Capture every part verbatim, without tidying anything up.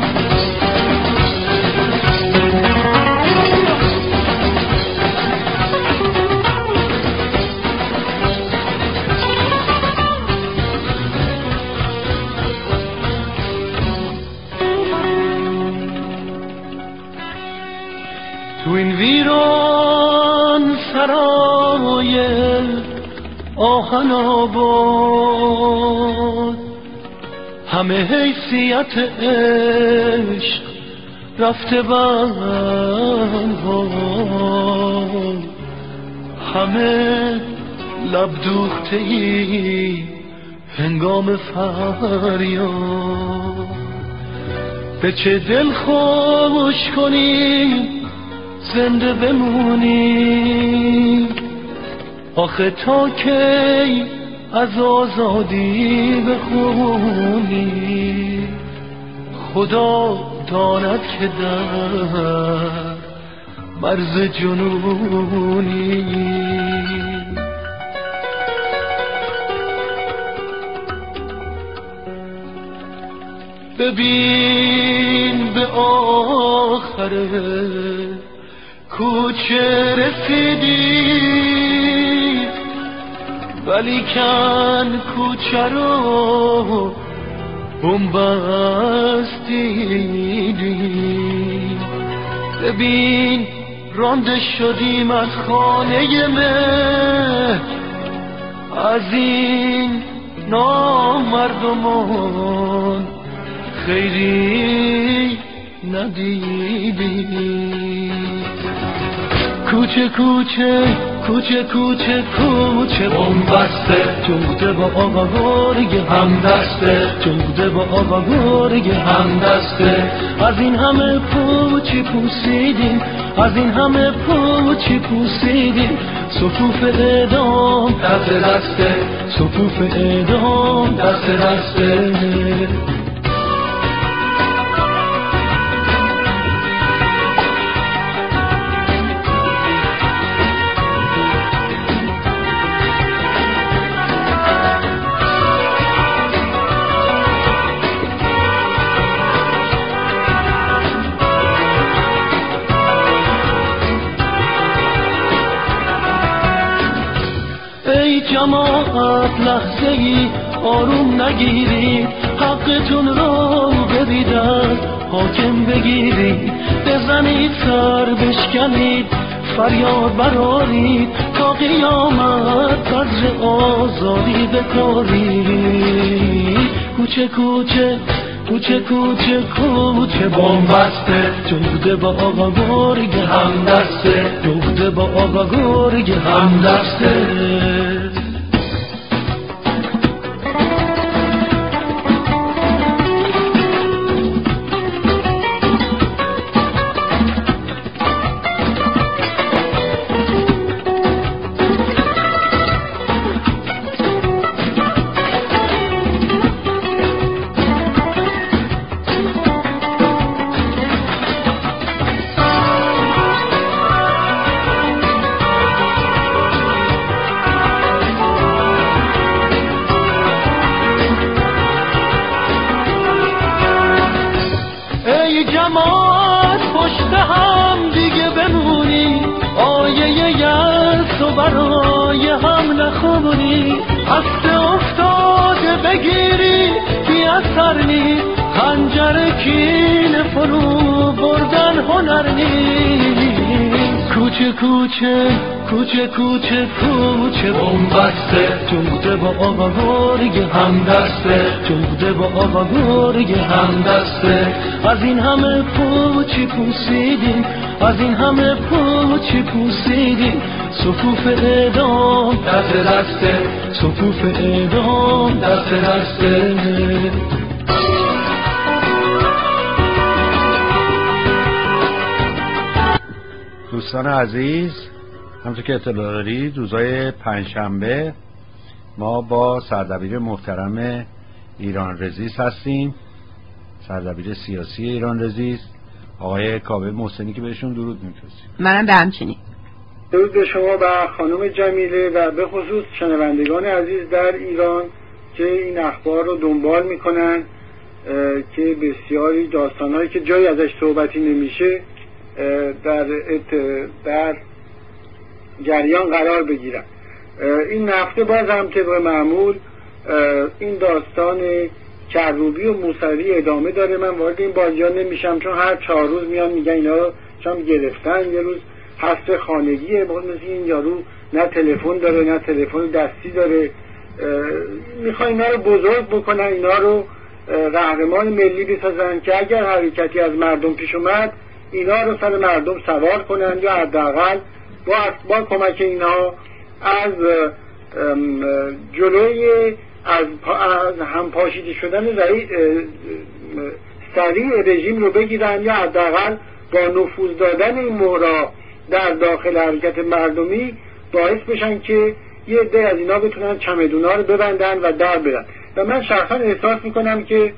تو این ویران سرای آهن آباد همه حیثیت عشق رفته بنهاد، همه لب دوخته‌ای هنگام فریاد. به چه دل خوش کنیم زنده بمونیم، آخه تا کی از آزادی بخونی؟ خدا داند که در مرز جنونی. ببین به آخر کوچه رسیدی، ولی کن کوچه رو بنبستیدی. ببین رانده شدیم از خانه مه، از این نامردمان خیری ندیدی. کوچه کوچه کوچه کوچه کوچه بنبسته، جوده با آقا گرگ همدسته، جوده با آقا گرگ همدسته. از این همه پوچی پوسیدیم، از این همه پوچی پوسیدیم، صفوف اعدام دست دسته، صفوف اعدام دست دسته. ای جماعت لحظه ای آروم نگیرید، حقتون رو بدیدن حاکم بگیرید. بزنید سر بشکنید فریاد برارید، تا قیامت بذر آزادی بکارید. کوچه کوچه کوچه کوچه کوچه بنبسته، جوده با آقا گرگ همدسته، جوده با آقا گرگ همدسته. جماعت پشت هم دیگه بمونی، آیه یأس و برای هم نخونی. هسته افتاده بگیری بی اثر نی، خنجر کین فرو بردن هنر نی. کوچه کوچه کوچه کوچه کوچه بنبسته، جوده با آقا گرگ همدسته، جوده با آقا گرگ همدسته. از این همه پوچی پوسیدیم، از این همه پوچی پوسیدیم، صفوف اعدام دست دسته، صفوف اعدام دست دسته. دوستان عزیز، همونطور که اطلاع دارید روزهای پنجشنبه ما با سردبیر محترم ایران رزیست هستیم، سردبیر سیاسی ایران رزیست، آقای کاوه محسنی که بهشون درود میفرستیم. منم به همچنین. درود به شما و خانم جمیله و به خصوص شنوندگان عزیز در ایران که این اخبار رو دنبال میکنن. که بسیاری داستانهایی که جایی ازش صحبتی نمیشه در در جریان قرار بگیرن. این هفته باز هم طبق معمول این داستان کروبی و موسوی ادامه داره. من وارد این بازی‌ها نمیشم چون هر چهار روز میان میگن اینا رو چون گرفتن، یه روز حس خانگیه، باز مثل این یارو نه تلفن داره نه تلفن دستی داره، میخوان اینا رو بزرگ بکنن، اینا رو قهرمان ملی بسازن که اگر حرکتی از مردم پیش اومد اینا رو سر مردم سوار کنن یا حداقل با با کمک اینا از جلوی از, از همپاشیده شدن سریع رژیم رو بگیرن یا حداقل با نفوذ دادن این مهرا در داخل حرکت مردمی باعث بشن که یه عده از اینا بتونن چمدونا رو ببندن و در برن. و من شخصا احساس میکنم که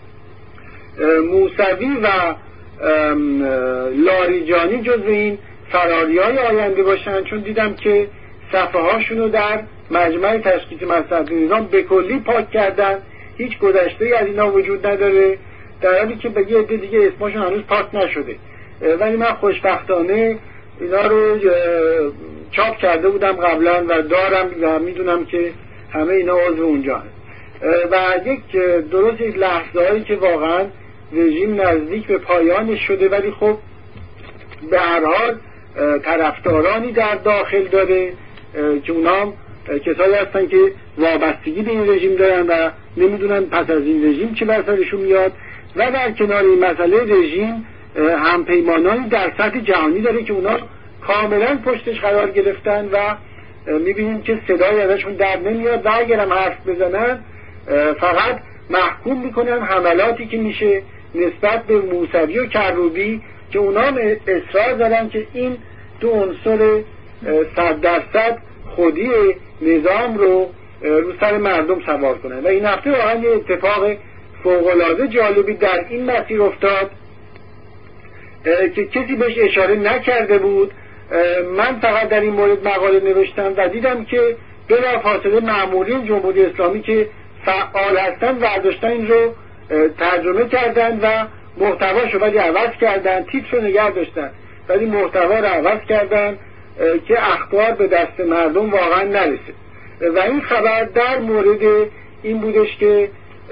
موسوی و لاریجانی جز این فراریای آینده باشن، چون دیدم که صفحه هاشون رو در مجمع تشخیص مصرف نظام به کلی پاک کردن، هیچ گذشته از اینا وجود نداره، در حالی که به یه عده دیگه اسمشون هنوز پاک نشده. ولی من خوشبختانه اینا رو چاپ کرده بودم قبلا و دارم و میدونم که همه اینا عضو اونجا هست. و یک درست یک لحظه هایی که واقعا رژیم نزدیک به پایانش شده، ولی خب به هر حال طرفدارانی در داخل داره که اونام کسایی هستن که وابستگی به این رژیم دارن و نمیدونن پس از این رژیم چه بر سرشون میاد. و در کنار این مسئله رژیم همپیمانانی در سطح جهانی داره که اونا کاملا پشتش قرار گرفتن و میبینیم که صدای ازشون در نمیاد و اگرم حرف بزنن فقط محکوم میکنن حملاتی که میشه نسبت به موسوی و کروبی که اونا اصرار دارن که این دو عنصر صد درصد خودی نظام رو رو سر مردم سوار کنن. و این هفته واقعا یه اتفاق فوق‌العاده جالبی در این مسیر افتاد که کسی بهش اشاره نکرده بود. من فقط در این مورد مقاله نوشتم و دیدم که بلافاصله مامورین جمهوری اسلامی که فعال هستن برداشتن این رو ترجمه کردن و محتواشو ولی عوض کردن، تیتر رو نگه داشتن ولی محتوا رو عوض کردن که اخبار به دست مردم واقعا نرسه. و این خبر در مورد این بودش که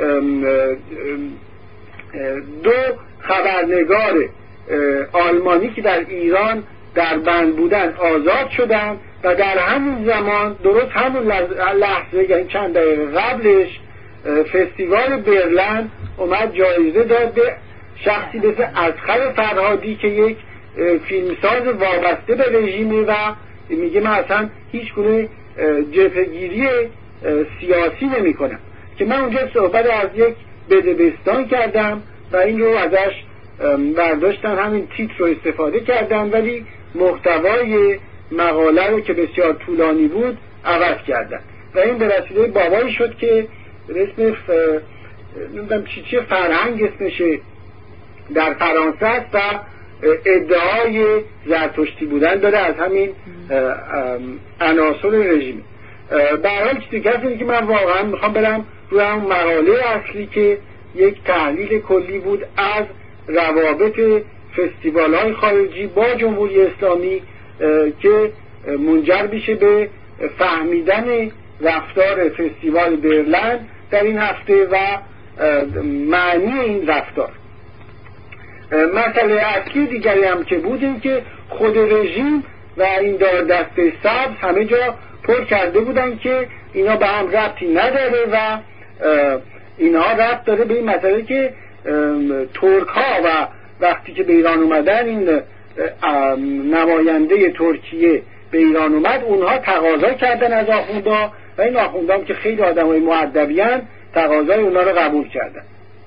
دو خبرنگار آلمانی که در ایران در بند بودن آزاد شدن و در همین زمان درست همون لحظه یعنی چند دقیقه قبلش فستیوال برلین اومد جایزه داد به شخصی مثل اصغر فرهادی که یک فیلمساز وابسته به رژیمه و میگه من اصلا هیچ گونه جبهه‌گیری سیاسی نمی کنم، که من اونجا صحبت از یک بدبستان کردم و این رو ازش برداشتن همین تیتر رو استفاده کردن ولی محتوای مقاله رو که بسیار طولانی بود عوض کردن و این به وسیله بابایی شد که به اسم ف... نمیدونم چی چی فرهنگ اسمشه در فرانسه است و ادعای زرتشتی بودن داره از همین عناصر رژیم. به هر حال چیزی کسی که من واقعا میخوام برم روی همون مقاله اصلی که یک تحلیل کلی بود از روابط فستیوال های خارجی با جمهوری اسلامی که منجر بشه به فهمیدن رفتار فستیوال برلین در این هفته و معنی این رفتار. مسئله اصلی دیگری هم که بود این که خود رژیم و این دار دسته سبز همه جا پر کرده بودن که اینا به هم ربطی نداره و اینها ربط داره به این مسئله که ترک ها و وقتی که به ایران اومدن این نماینده ترکیه به ایران اومد اونها تقاضا کردن از آخوندا و این آخوندا هم که خیلی آدمای مؤدبی ان تقاضای اونا رو قبول کردن.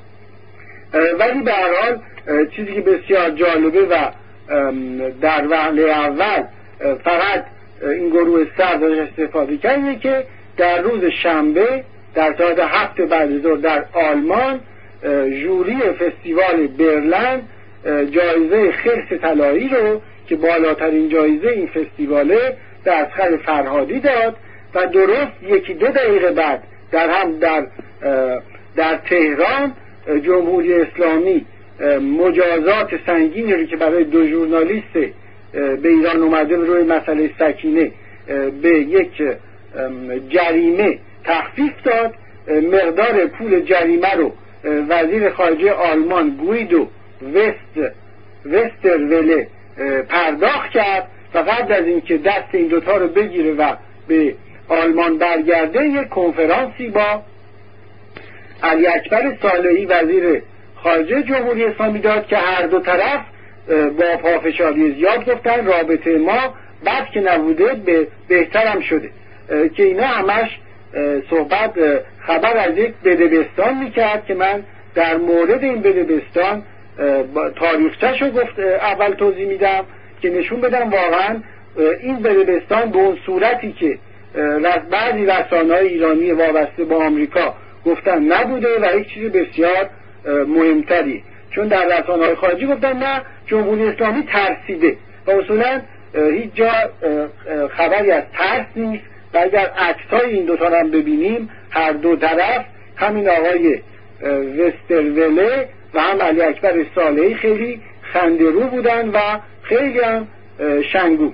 ولی به هر حال چیزی که بسیار جالبه و در وهله اول فقط این گروه سرد استفاده کرده که در روز شنبه در ساعت هفت بعد ظهر در آلمان ژوری فستیوال برلین جایزه خرس طلایی رو که بالاترین جایزه این فستیواله به اصغر فرهادی داد و درست یکی دو دقیقه بعد در هم در در تهران جمهوری اسلامی مجازات سنگینی رو که برای دو ژورنالیست به ایران اومده روی مسئله سکینه به یک جریمه تخفیف داد، مقدار پول جریمه رو وزیر خارجه آلمان گویدو وست وستروله پرداخت کرد و قبل از اینکه دست این دوتا رو بگیره و به آلمان برگرده یک کنفرانسی با علی اکبر صالحی وزیر خارجه جمهوری اسلامی داد که هر دو طرف با پافشاری زیاد گفتن رابطه ما بد که نبوده به بهترم شده، که اینا همش صحبت خبر از یک بدبستان میکرد که من در مورد این بدبستان تاریخچه‌شو گفت اول توضیح میدم که نشون بدم واقعا این بدبستان به اون صورتی که بعضی رسانه‌های ایرانی وابسته با آمریکا گفتن نبوده و یک چیز بسیار مهمتری، چون در رسانه‌های خارجی گفتن نه جمهوری اسلامی ترسیده و اصولا هیچ جا خبری از ترس نیست و اگر عکس‌های این دوتا هم ببینیم هر دو طرف همین آقای وستروله و هم علی اکبر صالحی خیلی خنده‌رو بودن و خیلی هم شنگو.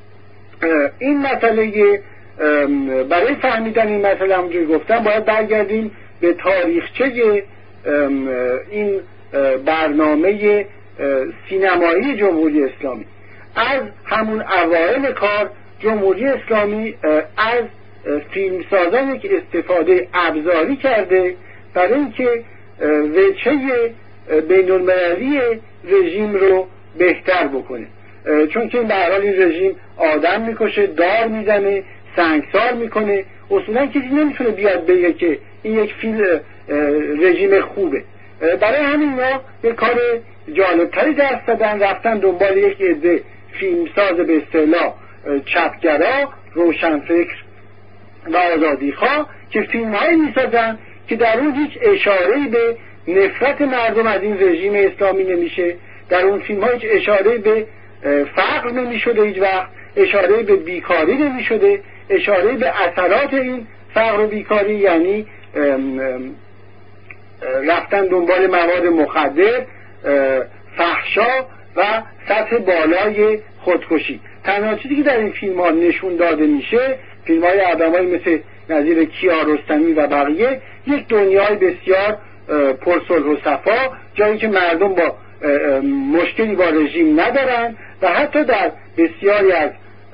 این مسئله برای فهمیدن این مسئله همونجوری گفتم باید برگردیم به تاریخچه این برنامه سینمایی جمهوری اسلامی. از همون اوایل کار جمهوری اسلامی از فیلمسازانی که استفاده ابزاری کرده برای اینکه وجهه بین‌المللی رژیم رو بهتر بکنه، چون که این به هر حال این رژیم آدم میکشه، دار میزنه، سنگسار میکنه، اصولا کسی نمیتونه بیاد بگه که این یک فیلم رژیم خوبه. برای همین ما یک کار جالبتری دست دادن، رفتن دنبال یک عده فیلمساز به اصطلاح چپگرا، روشنفکر و آزادیخواه که فیلم‌هایی میسازن که در اون هیچ اشاره‌ای به نفرت مردم از این رژیم اسلامی نمیشه، در اون فیلم‌ها هیچ اشاره‌ای به فقر نمیشده، هیچ وقت اشاره‌ای به بیکاری نمیشده، اشاره‌ای به اثرات این فقر و بیکاری یعنی رفتن دنبال مواد مخدر، فحشا و سطح بالای خودکشی. تنها چیزی که در این فیلم ها نشون داده میشه، فیلم های آدمایی مثل نظیر کیارستمی و بقیه، یک دنیای بسیار پرصلح و صفا، جایی که مردم با مشکلی با رژیم ندارن و حتی در بسیاری از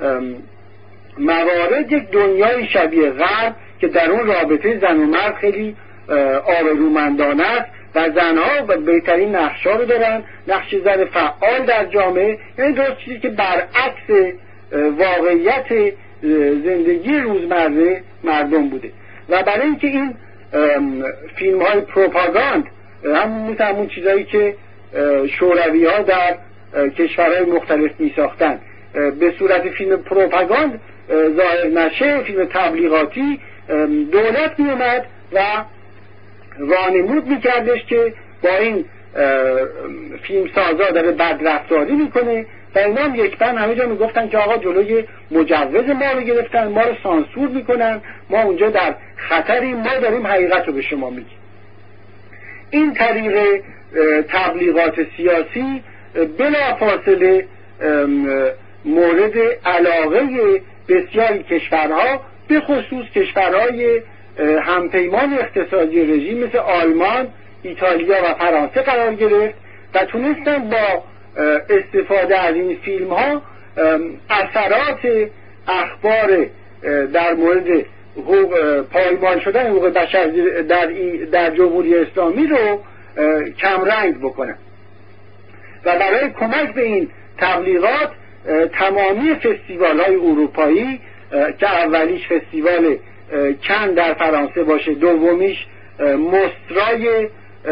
موارد یک دنیای شبیه غرب که در اون رابطه زن و مرد خیلی آبرومندانه است و زنها بهترین نقشا رو دارن، نقش زن فعال در جامعه، یعنی درست چیزی که برعکس واقعیت زندگی روزمره مردم بوده. و برای اینکه این فیلم های پروپاگاند همون مثل همون چیزایی که شوروی ها در کشورهای مختلف می ساختن به صورت فیلم پروپاگاند ظاهر نشه، فیلم تبلیغاتی، دولت می اومد و وانمود می کردش که با این فیلم سازا داره بدرفتاری میکنه و اینا هم یک بند همه جا میگفتن که آقا جلوی مجوز ما رو گرفتن، ما رو سانسور میکنن، ما اونجا در خطریم، ما داریم حقیقت رو به شما میگیم. این طریق تبلیغات سیاسی بلافاصله مورد علاقه بسیاری کشورها به خصوص کشورهای همپیمان اقتصادی رژیم مثل آلمان، ایتالیا و فرانسه قرار گرفت و تونستن با استفاده از این فیلم ها اثرات اخبار در مورد پایمال شدن حقوق بشر در, در جمهوری اسلامی رو کمرنگ بکنن و برای کمک به این تبلیغات تمامی فستیوال های اروپایی که اولیش فستیوال کن در فرانسه باشه، دومیش مسترای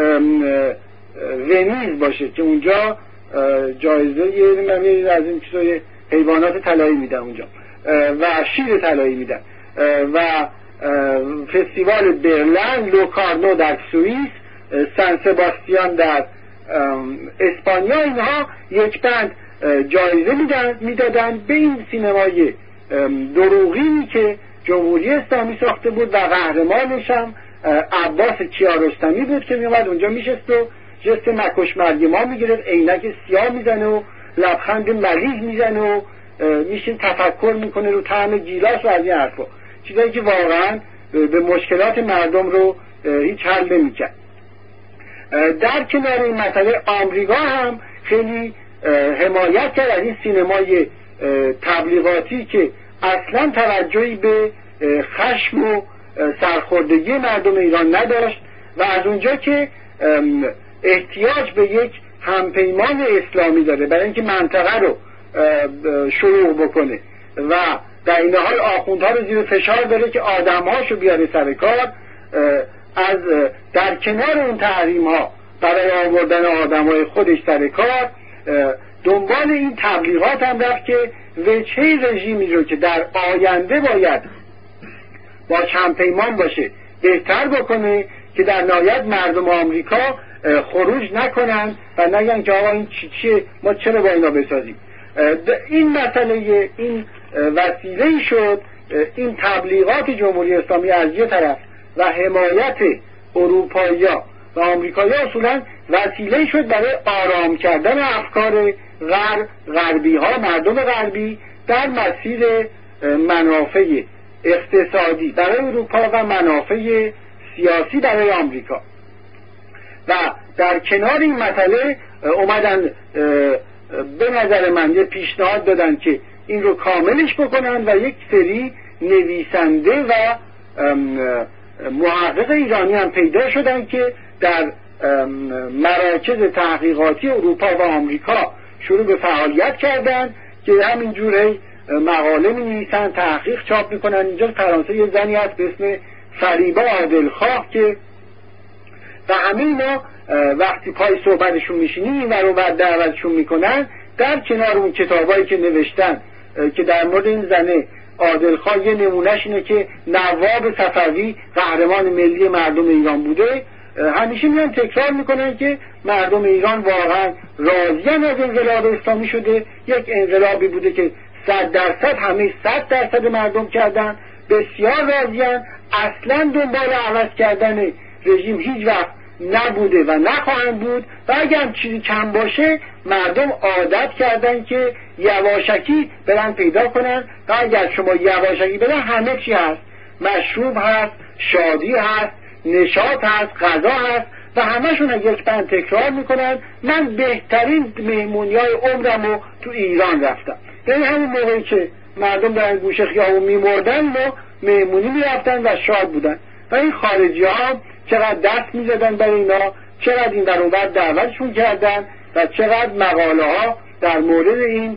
ونیز باشه که اونجا جایزه یه از این چیزای حیوانات طلایی میدن اونجا و شیر طلایی میدن و فستیوال برلین، لوکارنو در سوئیس، سن سباستیان در اسپانیا، اینها یک بند جایزه میدن میدادن به این سینمای دروغینی که جمهوری اسلامی ساخته بود و قهرمانش هم عباس کیارستمی بود که میومد اونجا میشست و جست مکش مرگ ما میگرفت، عینک سیاه میزنه و لبخند ملیح میزنه و میشین تفکر میکنه رو طعم گیلاس و از این حرفا، چیزایی که واقعا به مشکلات مردم رو هیچ حل نمیکرد. در کنار این مسئله آمریکا هم خیلی حمایت کرد از این سینمای تبلیغاتی که اصلا توجهی به خشم و سرخوردگی مردم ایران نداشت و از اونجا که احتیاج به یک همپیمان اسلامی داره برای اینکه منطقه رو شروع بکنه و در این حال آخوندها رو زیر فشار داره که آدمهاشو بیاره سر کار، از در کنار اون تحریم ها برای آوردن آدمهای خودش سر کار دنبال این تبلیغات هم رفت که وجهه رژیمی رو که در آینده باید با همپیمان باشه بهتر بکنه که در نهایت مردم آمریکا خروج نکنن و نگن که آقا این چی چیه، ما چرا با اینا بسازیم. این مسئله این وسیله شد، این تبلیغات جمهوری اسلامی از یه طرف و حمایت اروپایی‌ها و آمریکایی‌ها اصولا وسیله شد برای آرام کردن افکار غرب غربی‌ها، مردم غربی در مسیر منافع اقتصادی برای اروپا و منافع سیاسی برای آمریکا. و در کنار این مسئله اومدن به نظر من یه پیشنهاد دادن که این رو کاملش بکنن و یک سری نویسنده و محقق ایرانی هم پیدا شدن که در مراکز تحقیقاتی اروپا و آمریکا شروع به فعالیت کردن که همینجوره مقاله می نویسن، تحقیق چاپ میکنن. اینجا فرانسه یه زنی هست به اسم فریبا عادلخواه که و همه اینا وقتی پای صحبتشون میشینی این ور و بر دعوتشون میکنن، در کنار اون کتابایی که نوشتن که در مورد این زنه عادلخواه یه نمونهش اینه که نواب صفوی قهرمان ملی مردم ایران بوده، همیشه میان تکرار میکنن که مردم ایران واقعا راضیان از انقلاب اسلامی شده، یک انقلابی بوده که صد درصد همه صد درصد مردم کردن، بسیار راضیان، اصلا دنبال عوض کردن رژیم هیچ وقت نبوده و نخواهند بود و اگر چیزی کم باشه مردم عادت کردن که یواشکی برن پیدا کنن و اگر شما یواشکی برن همه چی هست، مشروب هست، شادی هست، نشاط هست، غذا هست و همشون یک بند تکرار میکنن من بهترین مهمونیای عمرمو تو ایران رفتم. یعنی همون موقعی که مردم در گوشه خیابون میمردن ما مهمونی میرفتن و شاد بودن و این خارجی ها چقدر دست میزدن برای اینا، چقدر این در اون بر دعوتشون کردن و چقدر مقاله ها در مورد این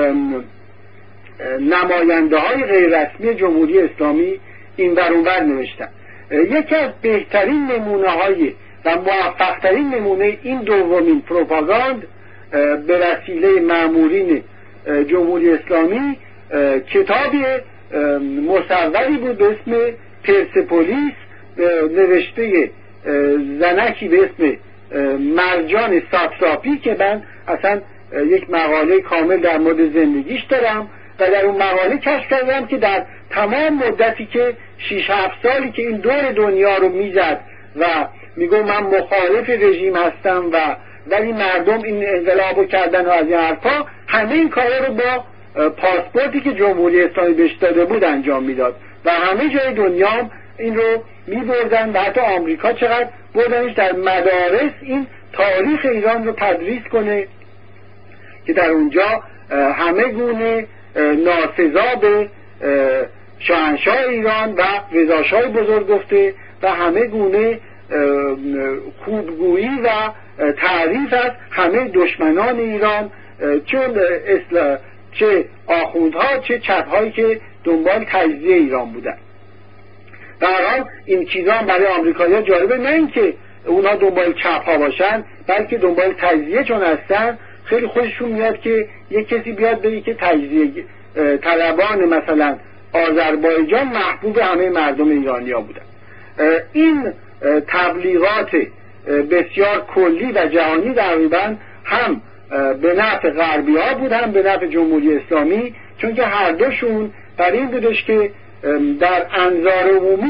نماینده های غیر رسمی جمهوری اسلامی این در اون بر نوشتن. یکی از بهترین نمونه های و موفق ترین نمونه این دومین پروپاگاند به وسیله مامورین جمهوری اسلامی کتابی مصوری بود به اسم پرسپولیس، نوشته زنکی به اسم مرجان ساتراپی که من اصلا یک مقاله کامل در مورد زندگیش دارم و در اون مقاله کشف کردم که در تمام مدتی که شیش هفت سالی که این دور دنیا رو میزد و میگو من مخالف رژیم هستم و ولی مردم این انقلابو کردن و از این حرفا، همه این کارا رو با پاسپورتی که جمهوری اسلامی بهش داده بود انجام میداد و همه جای دنیا این رو میبردن و حتی آمریکا چقدر بردنش در مدارس این تاریخ ایران رو تدریس کنه که در اونجا همه گونه ناسزا به شاهنشاه ایران و رضاشاه بزرگ گفته و همه گونه خوبگویی و تعریف از همه دشمنان ایران، چون اصلا چه آخوندها چه چپهایی که دنبال تجزیه ایران بودن. در حال این چیزا هم برای آمریکایی‌ها جالبه، نه اینکه اونا دنبال چپها باشن بلکه دنبال تجزیه چون هستن. خیلی خوششون میاد که یک کسی بیاد بگه که تجزیه طلبان مثلا آذربایجان محبوب همه مردم ایرانیا بودن. این تبلیغات بسیار کلی و جهانی تقریبا هم به نفع غربی ها بود هم به نفع جمهوری اسلامی، چون که هر دوشون برای این بودش که در انظار عمومی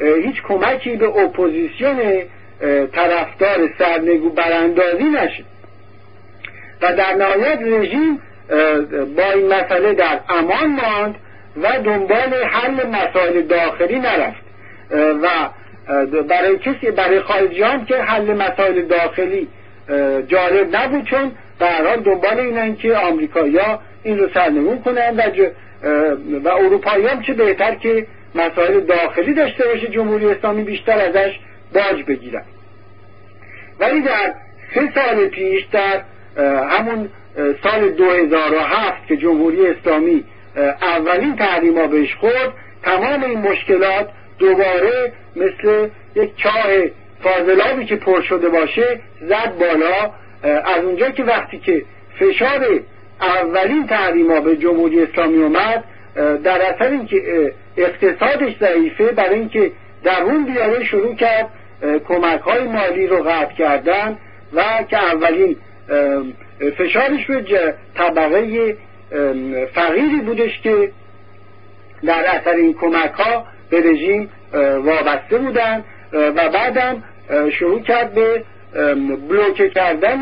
هیچ کمکی به اپوزیسیون طرفدار سرنگون براندازی نشه و در نهایت رژیم با این مسئله در امان ماند و دنبال حل مسائل داخلی نرفت و برای کسی برای خارجیان که حل مسائل داخلی جالب نبود، چون به هر حال دنبال اینن که آمریکایی‌ها این رو سرنگون کنن و, و اروپایی‌ها چه بهتر که مسائل داخلی داشته باشه، جمهوری اسلامی بیشتر ازش باج بگیرن. ولی در سه سال پیش، در همون سال دو هزار و هفت که جمهوری اسلامی اولین تحریما بهش خورد، تمام این مشکلات دوباره مثل یک چاه فاضلابی که پر شده باشه زد بالا. از اونجا که وقتی که فشار اولین تحریما به جمهوری اسلامی اومد، در اثر اینکه اقتصادش ضعیفه، برای اینکه درون بیاره شروع کرد کمک های مالی رو قطع کردن و که اولین فشارش به طبقه فقیری بودش که در اثر این کمک ها به رژیم وابسته بودن و بعدم شروع کرد به بلوکه کردن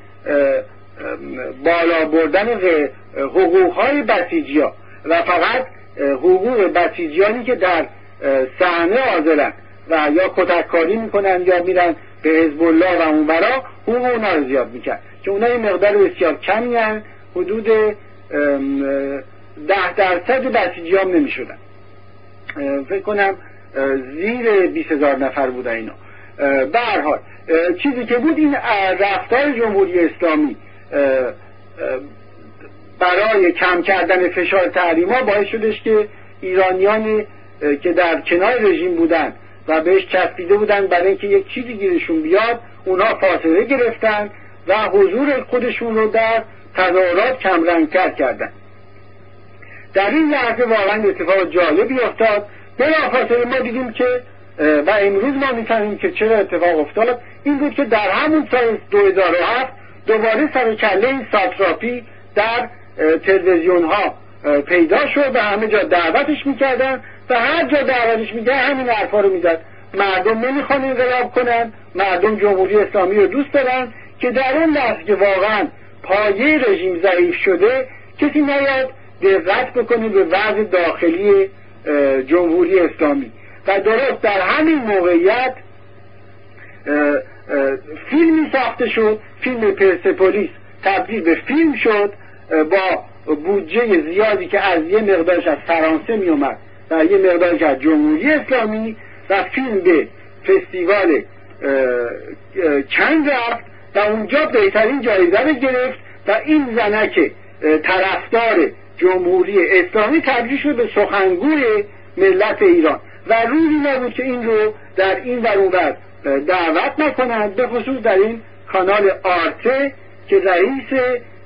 بالا بردن حقوق های بسیجیا و فقط حقوق بسیجیانی که در صحنه حاضرن و یا کتککاری میکنن یا میرن به حزب الله و اونورا، حقوق اونا رو زیاد میکرد که اونا یه مقدار بسیار کمی هن، حدود ده درصد بسیجی هم نمیشدن، فکر کنم زیر بیست هزار نفر بودن اینا. به هر حال چیزی که بود، این رفتار جمهوری اسلامی برای کم کردن فشار تحریما باعث شدش که ایرانیان که در کنار رژیم بودن و بهش چسبیده بودن برای اینکه یک چیزی گیرشون بیاد، اونا فاصله گرفتن و حضور خودشون رو در تظاهرات کمرنگتر کردن. در این لحظه واقعا اتفاق جالبی افتاد. بلافاصله ما دیدیم که و امروز ما می‌فهمیم که چرا اتفاق افتاد. این بود که در همون سال دو هزار و هفت دوباره سر و کله این ساتراپی در تلویزیون ها پیدا شد و همه جا دعوتش میکردن و هر جا دعوتش میکردن همین حرفا رو میزد. مردم نمیخوان انقلاب کنن، مردم جمهوری اسلامی رو دوست دارن، که در اون لحظه که واقعا پایه رژیم ضعیف شده کسی نیاد دقت بکنه به وضع داخلی جمهوری اسلامی. و درست در همین موقعیت فیلمی ساخته شد، فیلم پرسپولیس تبدیل به فیلم شد با بودجه زیادی که از یه مقدارش از فرانسه می اومد و یه مقدارش از جمهوری اسلامی، و فیلم به فستیوال کن رفت و اونجا بهترین جایزه رو گرفت و این زنک طرفدار جمهوری اسلامی تبدیل شد به سخنگوی ملت ایران و روزی نبود که این رو در این و اون ور دعوت نکنند، به خصوص در این کانال آرته که رئیس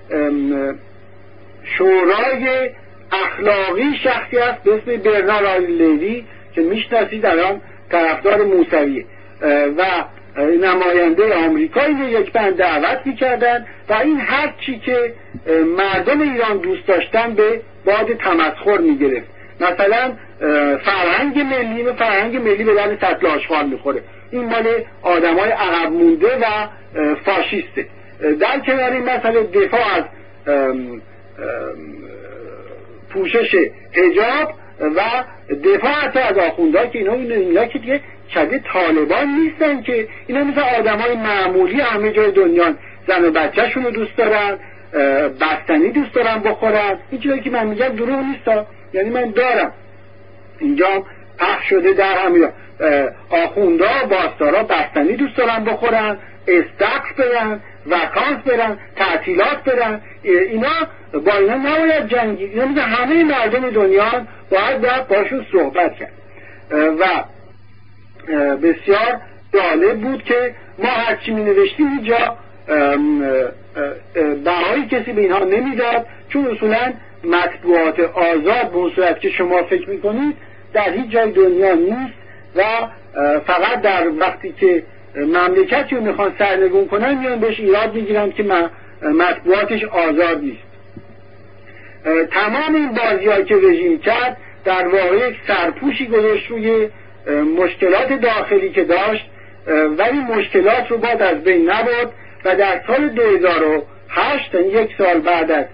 شورای اخلاقی شخصی است به اسم برنار آیلری که میشناسید، الان طرفدار موسویه و نماینده آمریکایی رو یک بند دعوت میکردن و این هر چی که مردم ایران دوست داشتن به باد تمسخر میگرفت. مثلا فرهنگ ملی و فرهنگ ملی به درد سطل آشغال میخوره، این مال آدمای عقب مونده و فاشیسته. در کنار این مسئله دفاع از پوشش حجاب و دفاع حتی از آخوندها که اینا اینا که دیگه شبیه طالبان نیستن، که اینا مثل آدمای معمولی همه جای دنیا، زن و بچه‌شون رو دوست دارن، بستنی دوست دارن بخورن. این چیزایی که من میگم دروغ نیست، یعنی من دارم اینجا پخش شده در همه آخوندها باستارا بستنی دوست دارن بخورن، استقس برن، وکانس برن، تعطیلات برن. اینا با اینا نباید جنگی، اینا مثل همه مردم دنیا باید باید باشون صحبت کرد. و بسیار جالب بود که ما هرچی می نوشتیم اینجا بهایی کسی به اینها نمیداد، چون اصولا مطبوعات آزاد به اون صورت که شما فکر میکنید در هیچ جای دنیا نیست و فقط در وقتی که مملکتی رو میخوان سرنگون کنن میان بهش ایراد میگیرن که مطبوعاتش آزاد نیست. تمام این بازی‌هایی که رژیم کرد در واقع یک سرپوشی گذاشت روی مشکلات داخلی که داشت، ولی مشکلات رو باید از بین نبرد و در سال دو هزار و هشت، یک سال بعد از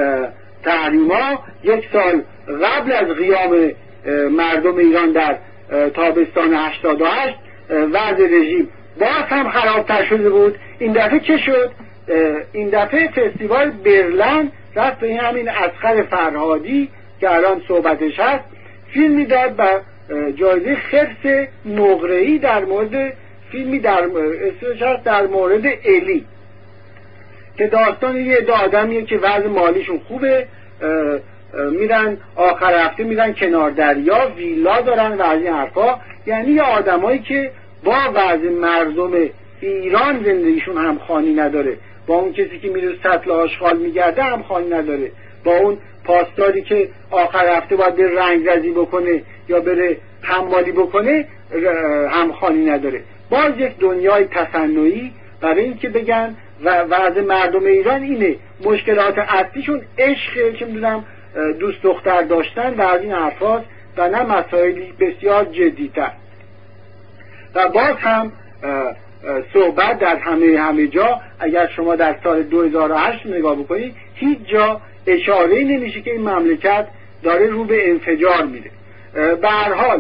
تحریما، یک سال قبل از قیام مردم ایران در تابستان هشتاد و هشت، وضع رژیم باز هم خرابتر شده بود. این دفعه چه شد؟ این دفعه فستیوال برلن رفت به همین اصغر فرهادی که الان صحبتش هست فیلمی داد و جایزه خرس نقره‌ای در مورد فیلمی در اسمش هست در مورد الی، که داستان یه عده آدمیه که وضع مالیشون خوبه، میرن آخر هفته میرن کنار دریا، ویلا دارن و از این حرفا. یعنی یه آدمایی که با وضع مردم ایران زندگیشون همخوانی نداره، با اون کسی که میره سطل آشغال میگرده همخوانی نداره، با اون پاسداری که آخر هفته باید بره رنگ رزی بکنه یا بره حمالی بکنه همخوانی نداره. باز یک دنیای تصنعی برای این که بگن و وضع مردم ایران اینه، مشکلات اصلیشون عشقه که میدونم دوست دختر داشتن و از این حرفاست و نه مسائلی بسیار جدی‌تر. و باز هم صحبت در همه همه جا، اگر شما در سال دو هزار و هشت نگاه بکنید، هیچ جا اشاره نمیشه که این مملکت داره رو به انفجار میره. به هر حال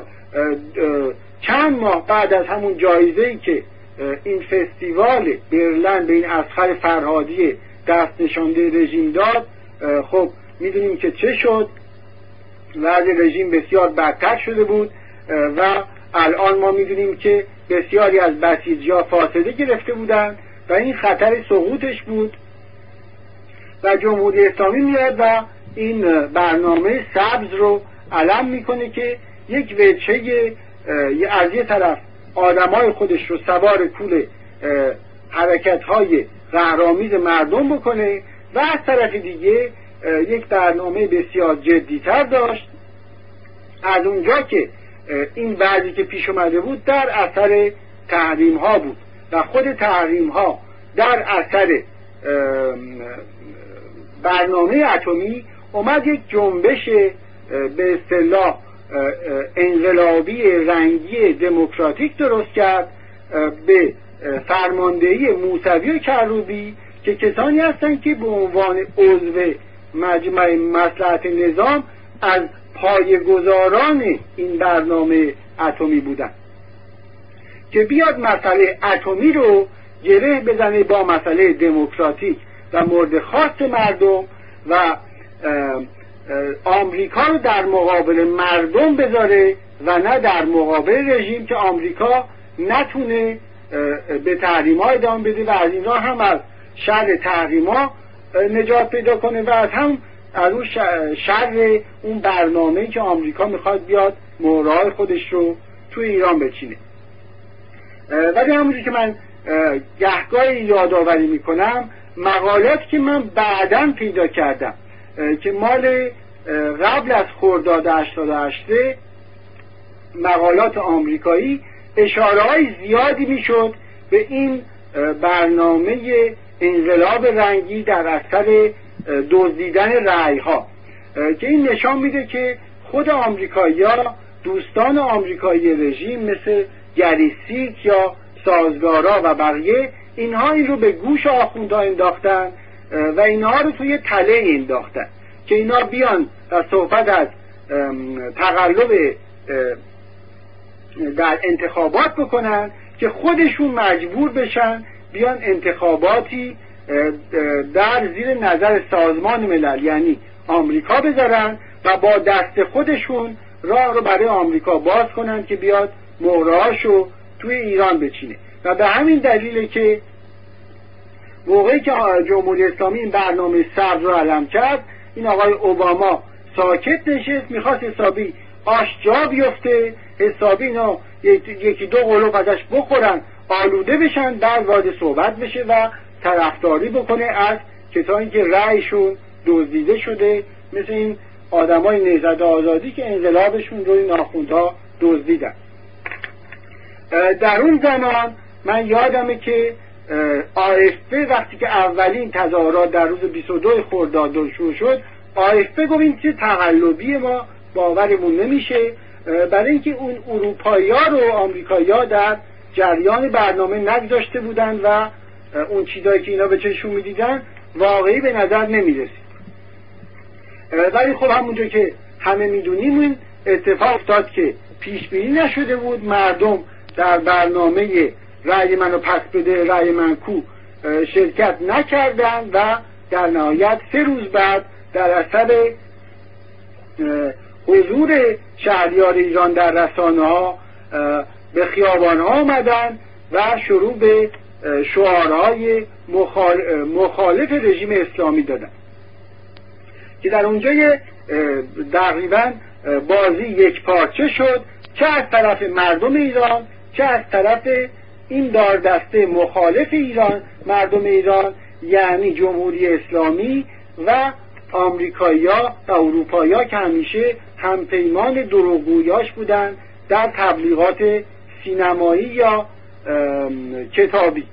چند ماه بعد از همون جایزه‌ای که این فستیوال برلن به این اصغر فرهادی دست نشانده رژیم داد، خب میدونیم که چه شد. وضع رژیم بسیار بدتر شده بود و الان ما میدونیم که بسیاری از بسیجی‌ها فاصله گرفته بودند و این خطر سقوطش بود و جمهوری اسلامی میاد و این برنامه سبز رو علم میکنه که یک وجهه از یه طرف آدمای خودش رو سوار کول حرکت‌های قهرآمیز مردم بکنه و از طرف دیگه یک برنامه بسیار جدی‌تر داشت. از اونجا که این بعضی که پیش اومده بود در اثر تحریم ها بود و خود تحریم ها در اثر برنامه اتمی اومد یک جنبش به اصطلاح انقلابی رنگی دموکراتیک درست کرد به فرماندهی موسوی و کروبی که کسانی هستند که به عنوان عضو مجمع مصلحت نظام از پایه‌گذاران این برنامه اتمی بودن که بیاد مسئله اتمی رو گره بزنه با مسئله دموکراتیک و مورد خاص مردم و آمریکا رو در مقابل مردم بذاره و نه در مقابل رژیم که آمریکا نتونه به تحریم‌ها ادامه بده و از این راه هم از شر تحریم‌ها نجات پیدا کنه و از هم از اون شر اون برنامه‌ای که آمریکا میخواد بیاد مهرهای خودش رو تو ایران بچینه. ولی همونجور که من گهگاهی یادآوری میکنم، مقالاتی که من بعداً پیدا کردم که مال قبل از خرداد هشتاد و هشت، مقالات آمریکایی، اشاره‌های زیادی میشد به این برنامه انقلاب رنگی در اثر دزدیدن رأی‌ها که این نشان میده که خود آمریکایی‌ها، دوستان آمریکایی رژیم مثل گری سیک یا سازگارا و بقیه، اینها این رو به گوش آخوندها انداختن و اینها رو توی تله انداختن که اینا بیان و صحبت از تقلب در انتخابات بکنن که خودشون مجبور بشن بیان انتخاباتی در زیر نظر سازمان ملل یعنی آمریکا بذارن و با دست خودشون راه رو برای آمریکا باز کنن که بیاد مهرهاشو توی ایران بچینه. و به همین دلیله که موقعی که جمهوری اسلامی این برنامه سبز رو علم کرد، این آقای اوباما ساکت نشست، میخواست حسابی آش جا بیفته، حسابی اینا یکی دو قلوب ازش بخورن، آلوده بشن، بعد وارد صحبت بشه و طرفداری بکنه از کسانی که رأیشون دزدیده شده، مثل این آدمای نهضت آزادی که انقلابشون رو این آخوندها دزدیدن. در اون زمان من یادمه که آیفپی وقتی که اولین تظاهرات در روز بیست و دو خرداد شروع شد، آیفپی گفت این چیز تقلبی، ما باورمون نمیشه برای اینکه اون اروپایی‌ها رو آمریکایی‌ها در جریان برنامه نگذاشته بودند و اون چیزایی که اینا به چشمشون می‌دیدن واقعی به نظر نمی‌رسید. ولی خب همونجور که همه می‌دونیم این اتفاق افتاد که پیش بینی نشده بود، مردم در برنامه رأی منو پس بده رأی من کو شرکت نکردند و در نهایت سه روز بعد در اثر حضور شهریار ایران در رسانه‌ها به خیابان‌ها آمدند و شروع به شعارهای مخالف رژیم اسلامی دادند که در اونجا تقریبا بازی یک پارچه شد، چه از طرف مردم ایران چه از طرف این دار دسته مخالف ایران مردم ایران، یعنی جمهوری اسلامی و آمریکایی‌ها و اروپایی‌ها که همیشه همپیمان دروغگویاش بودند در تبلیغات سینمایی یا کتابی.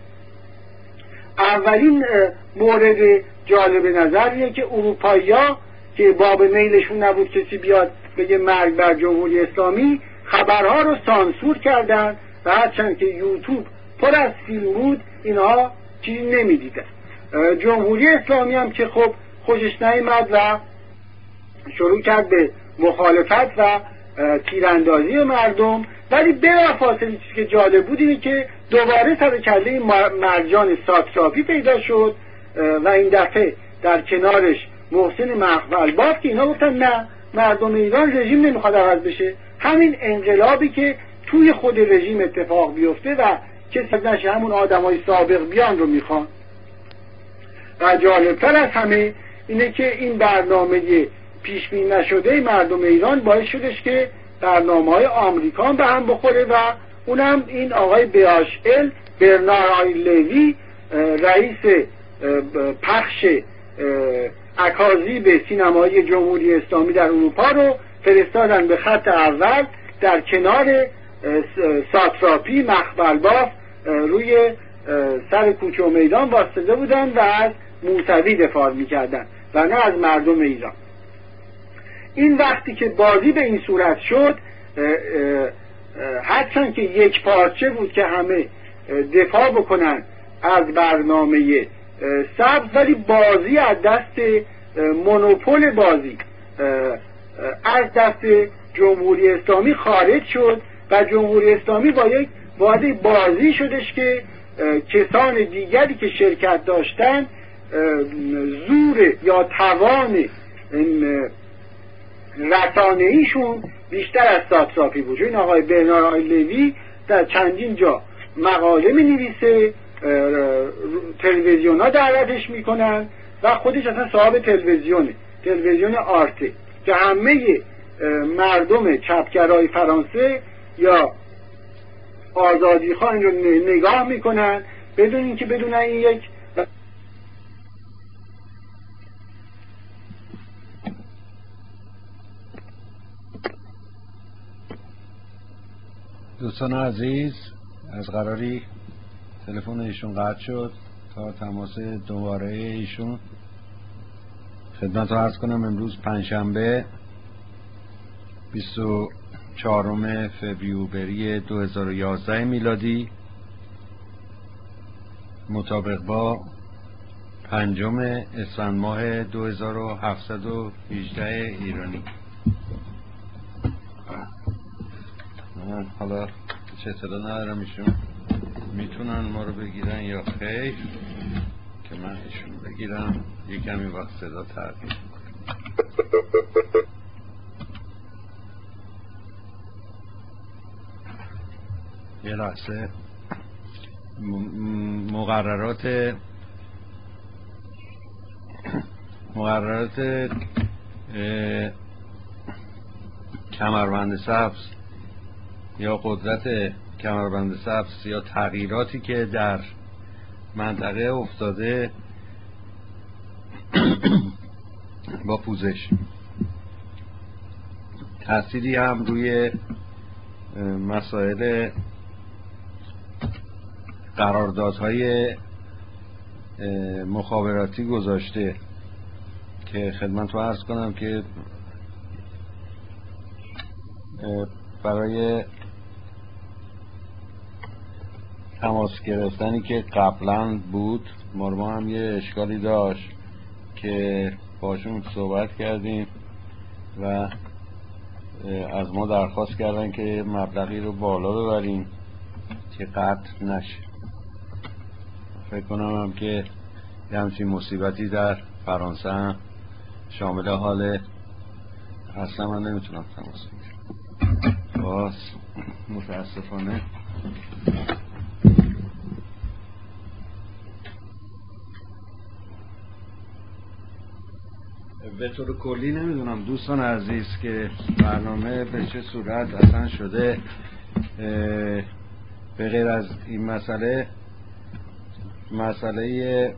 اولین مورد جالب نظریه که اروپایی‌ها که باب میلشون نبود کسی بیاد بگه مرگ بر جمهوری اسلامی، خبرها رو سانسور کردن و هرچند که یوتیوب پر از فیلم بود اینها چیزی نمیدیدن. جمهوری اسلامی هم که خب خوشش نیامد و شروع کرد به مخالفت و تیراندازی مردم، ولی بلافاصله چیزی که جالب بود اینه که دوباره سر کله مرجان ساتراپی پیدا شد و این دفعه در کنارش محسن مقبلباف که اینا گفتن نه مردم ایران رژیم نمیخواد عوض بشه، همین انقلابی که توی خود رژیم اتفاق بیفته و کسی نشه همون آدمای سابق بیان رو میخوان. و جالبتر از همه اینه که این برنامه پیش بینی نشده مردم ایران باعث شدش که برنامه‌های آمریکا به هم بخوره و اونم این آقای بیاش ال برنار آی لوی رئیس پخش اکاذیب سینمایی جمهوری اسلامی در اروپا رو فرستادن به خط اول در کنار ساتراپی مخبلباف روی سر کوچه و میدان واسطه بودن و از موسوی دفاع میکردن و نه از مردم ایران. این وقتی که بازی به این صورت شد، هرچند که یک پارچه بود که همه دفاع بکنن از برنامه سبز، ولی بازی از دست مونوپول بازی از دست جمهوری اسلامی خارج شد و جمهوری اسلامی با یک وعده بازی شدش که کسان دیگری که شرکت داشتن زور یا توان رسانه‌ایشون بیشتر از ساتراپی بود. این آقای برنار آی لوی در چندین جا مقاله می نویسه، تلویزیون ها دعوتش میکنن و خودش اصلا صاحب تلویزیونه، تلویزیون آرته که همه مردم چپگرای فرانسه یا آزادی خواه این رو نگاه میکنن بدون اینکه بدون این یک دوستان عزیز، از قراری تلفن ایشون قطع شد تا تماس دوباره ایشون خدمت رو عرض کنم. امروز پنجشنبه بیست و چهارم فوریه دو هزار و یازده میلادی مطابق با پنجم اسفند ماه دو هزار و هفتصد و هجده ایرانی. من حالا چه اطلاع ندارم ایشون میتونن ما رو بگیرن یا خیر که من ایشون بگیرم یک کمی وقت صدا تغییر. یه لحظه مقررات مقررات کمربند سبز یا قدرت کمربند سبز یا تغییراتی که در منطقه افتاده با پوزش تأثیری هم روی مسائل قراردادهای مخابراتی گذاشته که خدمت رو عرض کنم که برای تماس گرفتنی که قبلا بود ما هم یه اشکالی داشت که باشون صحبت کردیم و از ما درخواست کردن که مبلغی رو بالا ببریم که قطع نشه. فکر کنم هم که یه همچین مصیبتی در فرانسه هم شامل حال اصلا من نمیتونم تماس بگیرم. باز متاسفانه به طور کلی نمیدونم دوستان عزیز که برنامه به چه صورت اصلا شده. به غیر از این مسئله مسئله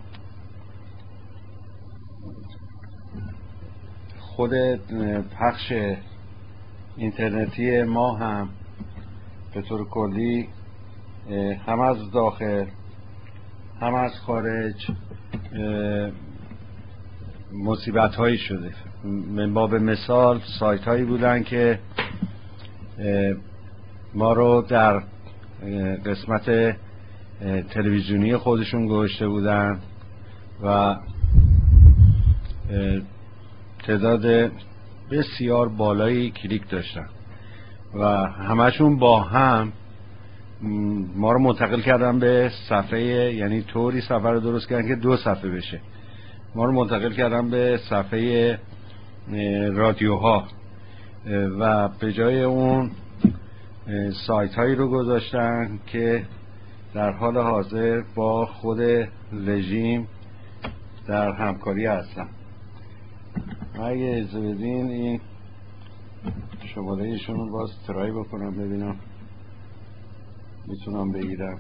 خود پخش اینترنتی ما هم به طور کلی هم از داخل هم از خارج مصیبت هایی شده. من باب مثال سایت هایی بودن که ما رو در قسمت تلویزیونی خودشون گذاشته بودن و تعداد بسیار بالایی کلیک داشتن و همشون با هم ما رو منتقل کردن به صفحه، یعنی طوری صفحه رو درست کردن که دو صفحه بشه. ما رو منتقل کردن به صفحه رادیوها و به جای اون سایت هایی رو گذاشتن که در حال حاضر با خود رژیم در همکاری هستن. اگه اجازه بدین این شماره ایشون رو باز ترای بکنم ببینم میتونم بگیرم.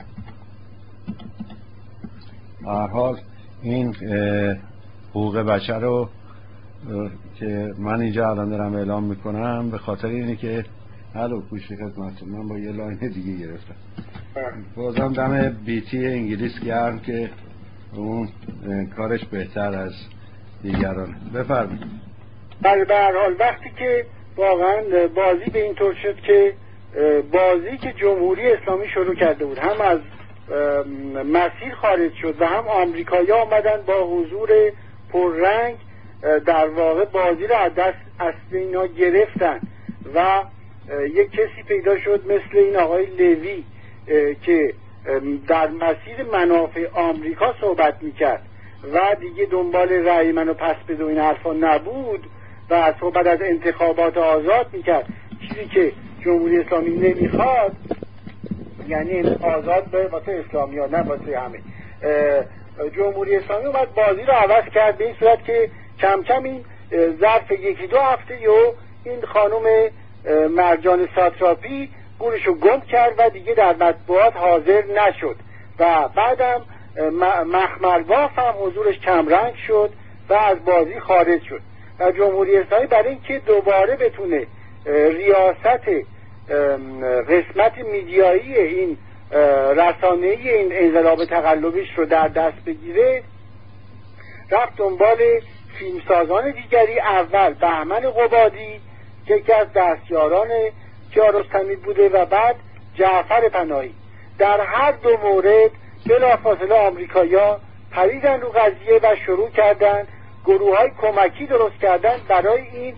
هر حال این حقوق بشر رو که من اینجا الان دارم اعلام میکنم به خاطر اینه که الو پوشی خدمتتون، من با یه لاین دیگه گرفتم. بازم دم بیتی انگلیس گرم که اون کارش بهتر از دیگران. بفرمایید. بله، به هر حال وقتی که واقعا بازی به این طور شد که بازی که جمهوری اسلامی شروع کرده بود هم از مسیر خارج شد و هم آمریکایی آمدن با حضور پررنگ در واقع بازی رو از دست از اینا گرفتن و یک کسی پیدا شد مثل این آقای لوی که در مسیر منافع آمریکا صحبت میکرد و دیگه دنبال رأی منو پس بده و این حرفا نبود و صحبت از انتخابات آزاد میکرد، چیزی که جمهوری اسلامی نمیخواد، یعنی آزاد به واسه اسلامی ها نه واسه همه. جمهوری اسلامی اومد بازی رو عوض کرد به این صورت که کم کم این ظرف یکی دو هفته یو این خانم مرجان ساتراپی گورشو گم کرد و دیگه در مطبوعات حاضر نشد و بعدم مخملباف هم حضورش کمرنگ شد و از بازی خارج شد و جمهوری اسلامی برای اینکه دوباره بتونه ریاست قسمت میدیایی این رسانه‌ای این انقلاب تقلبیش رو در دست بگیره رفت دنبال فیلمسازان دیگری. اول بهمن قبادی که یکی از دستیاران کیارستمی بوده و بعد جعفر پناهی. در هر دو مورد بلافاصله آمریکایی‌ها پریدن رو قضیه و شروع کردن گروه‌های کمکی درست کردن برای این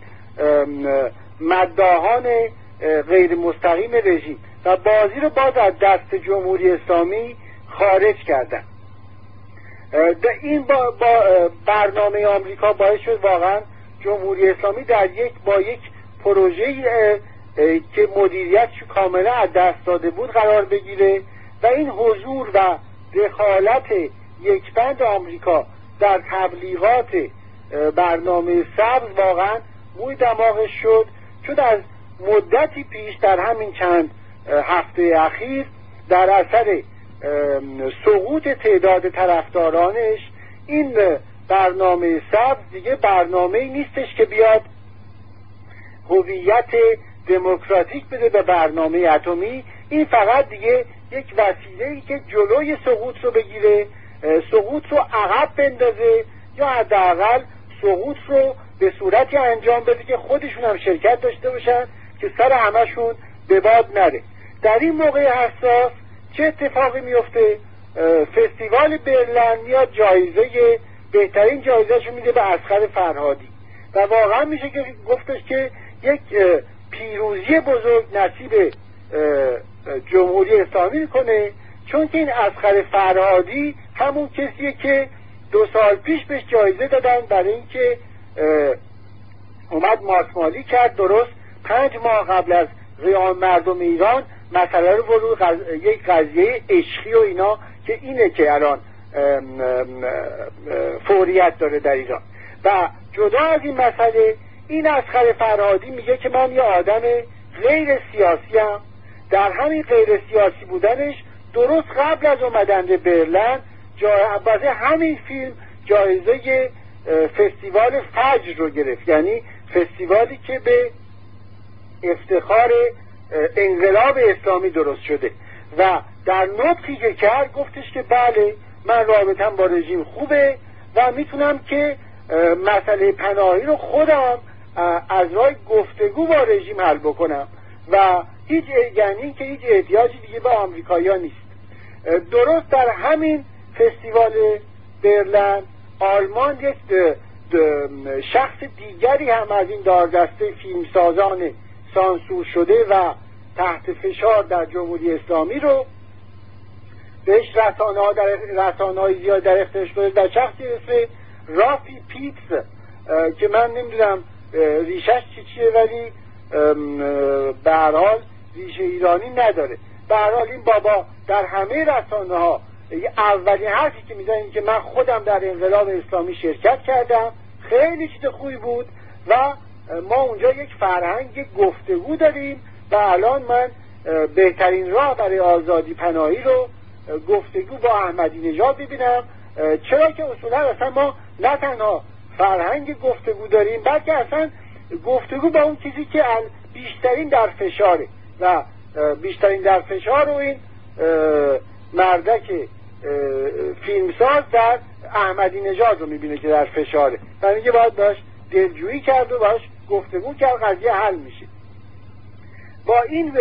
مداحان غیر مستقیم رژیم و بازی رو باز از دست جمهوری اسلامی خارج کردن. این با, با برنامه آمریکا باعث شد واقعا جمهوری اسلامی در یک با یک پروژه که مدیریتش کاملا از دست داده بود قرار بگیره و این حضور و دخالت یک بند آمریکا در تبلیغات برنامه سبز واقعا موی دماغش شد، چون از مدتی پیش در همین چند هفته اخیر در اثر سقوط تعداد طرفدارانش این برنامه سبز دیگه برنامه‌ای نیستش که بیاد هویت دموکراتیک بده به برنامه اتمی. این فقط دیگه یک وسیله‌ای که جلوی سقوط رو بگیره، سقوط رو عقب بندازه یا حداقل سقوط رو به صورتی انجام بده که خودشون هم شرکت داشته باشن که سر همشون به باد نره. در این موقع حساس چه اتفاقی میفته؟ فستیوال برلین میاد جایزه بهترین جایزهشو میده به اصغر فرهادی و واقعا میشه که گفتش که یک پیروزی بزرگ نصیب جمهوری اسلامی میکنه، چون که این اصغر فرهادی همون کسیه که دو سال پیش بهش جایزه دادن برای اینکه اومد ماسمالی کرد درست پنج ماه قبل از قیام مردم ایران مسئله رو برو غز... یک قضیه عشقی و اینا که اینه که الان فوریت داره در ایران. و جدا از این مسئله این اصغر فرهادی میگه که من یه آدم غیر سیاسی هم، در همین غیر سیاسی بودنش درست قبل از اومدن به برلین جای واسه همین فیلم جایزه فستیوال فجر رو گرفت، یعنی فستیوالی که به افتخار انقلاب اسلامی درست شده و در نطقی که کرد گفتش که بله من رابطم با رژیم خوبه و میتونم که مسئله پناهی رو خودم از راه گفتگو با رژیم حل بکنم و هیچ یعنی که هیچ احتیاجی دیگه به آمریکایی‌ها نیست. درست در همین فستیوال برلین آلمان یک شخص دیگری هم از این داردسته فیلمسازان سانسور شده و تحت فشار در جمهوری اسلامی رو بهش رسانه ها در رسانه های زیاد در اختیار شده، در شخصی اسم رافی پیکس که من نمیدونم ریشش چی چیه ولی به هر حال ریشه ایرانی نداره. به هر حال این بابا در همه رسانه ها اولین حرفی که میزنه این که من خودم در انقلاب اسلامی شرکت کردم، خیلی چیز خوبی بود و ما اونجا یک فرهنگ گفتگو داریم و الان من بهترین راه برای آزادی پناهی رو گفتگو با احمدی نژاد ببینم، چرا که اصولا اصلا ما نه تنها فرهنگ گفتگو داریم بلکه اصلا گفتگو با اون چیزی که بیشترین در فشاره و بیشترین در فشار رو این مردک فیلمساز در احمدی نژاد رو میبینه که در فشاره و میگه باید باش دلجویی کرد و باش گفتگو کرد قضیه حل میشه. با این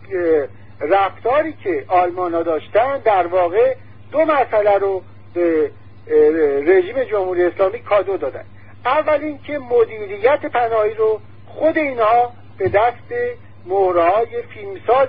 رفتاری که آلمان ها داشتن در واقع دو مسئله رو به رژیم جمهوری اسلامی کادو دادن. اول این که مدیریت پناهی رو خود اینها به دست مهره‌های فیلمساز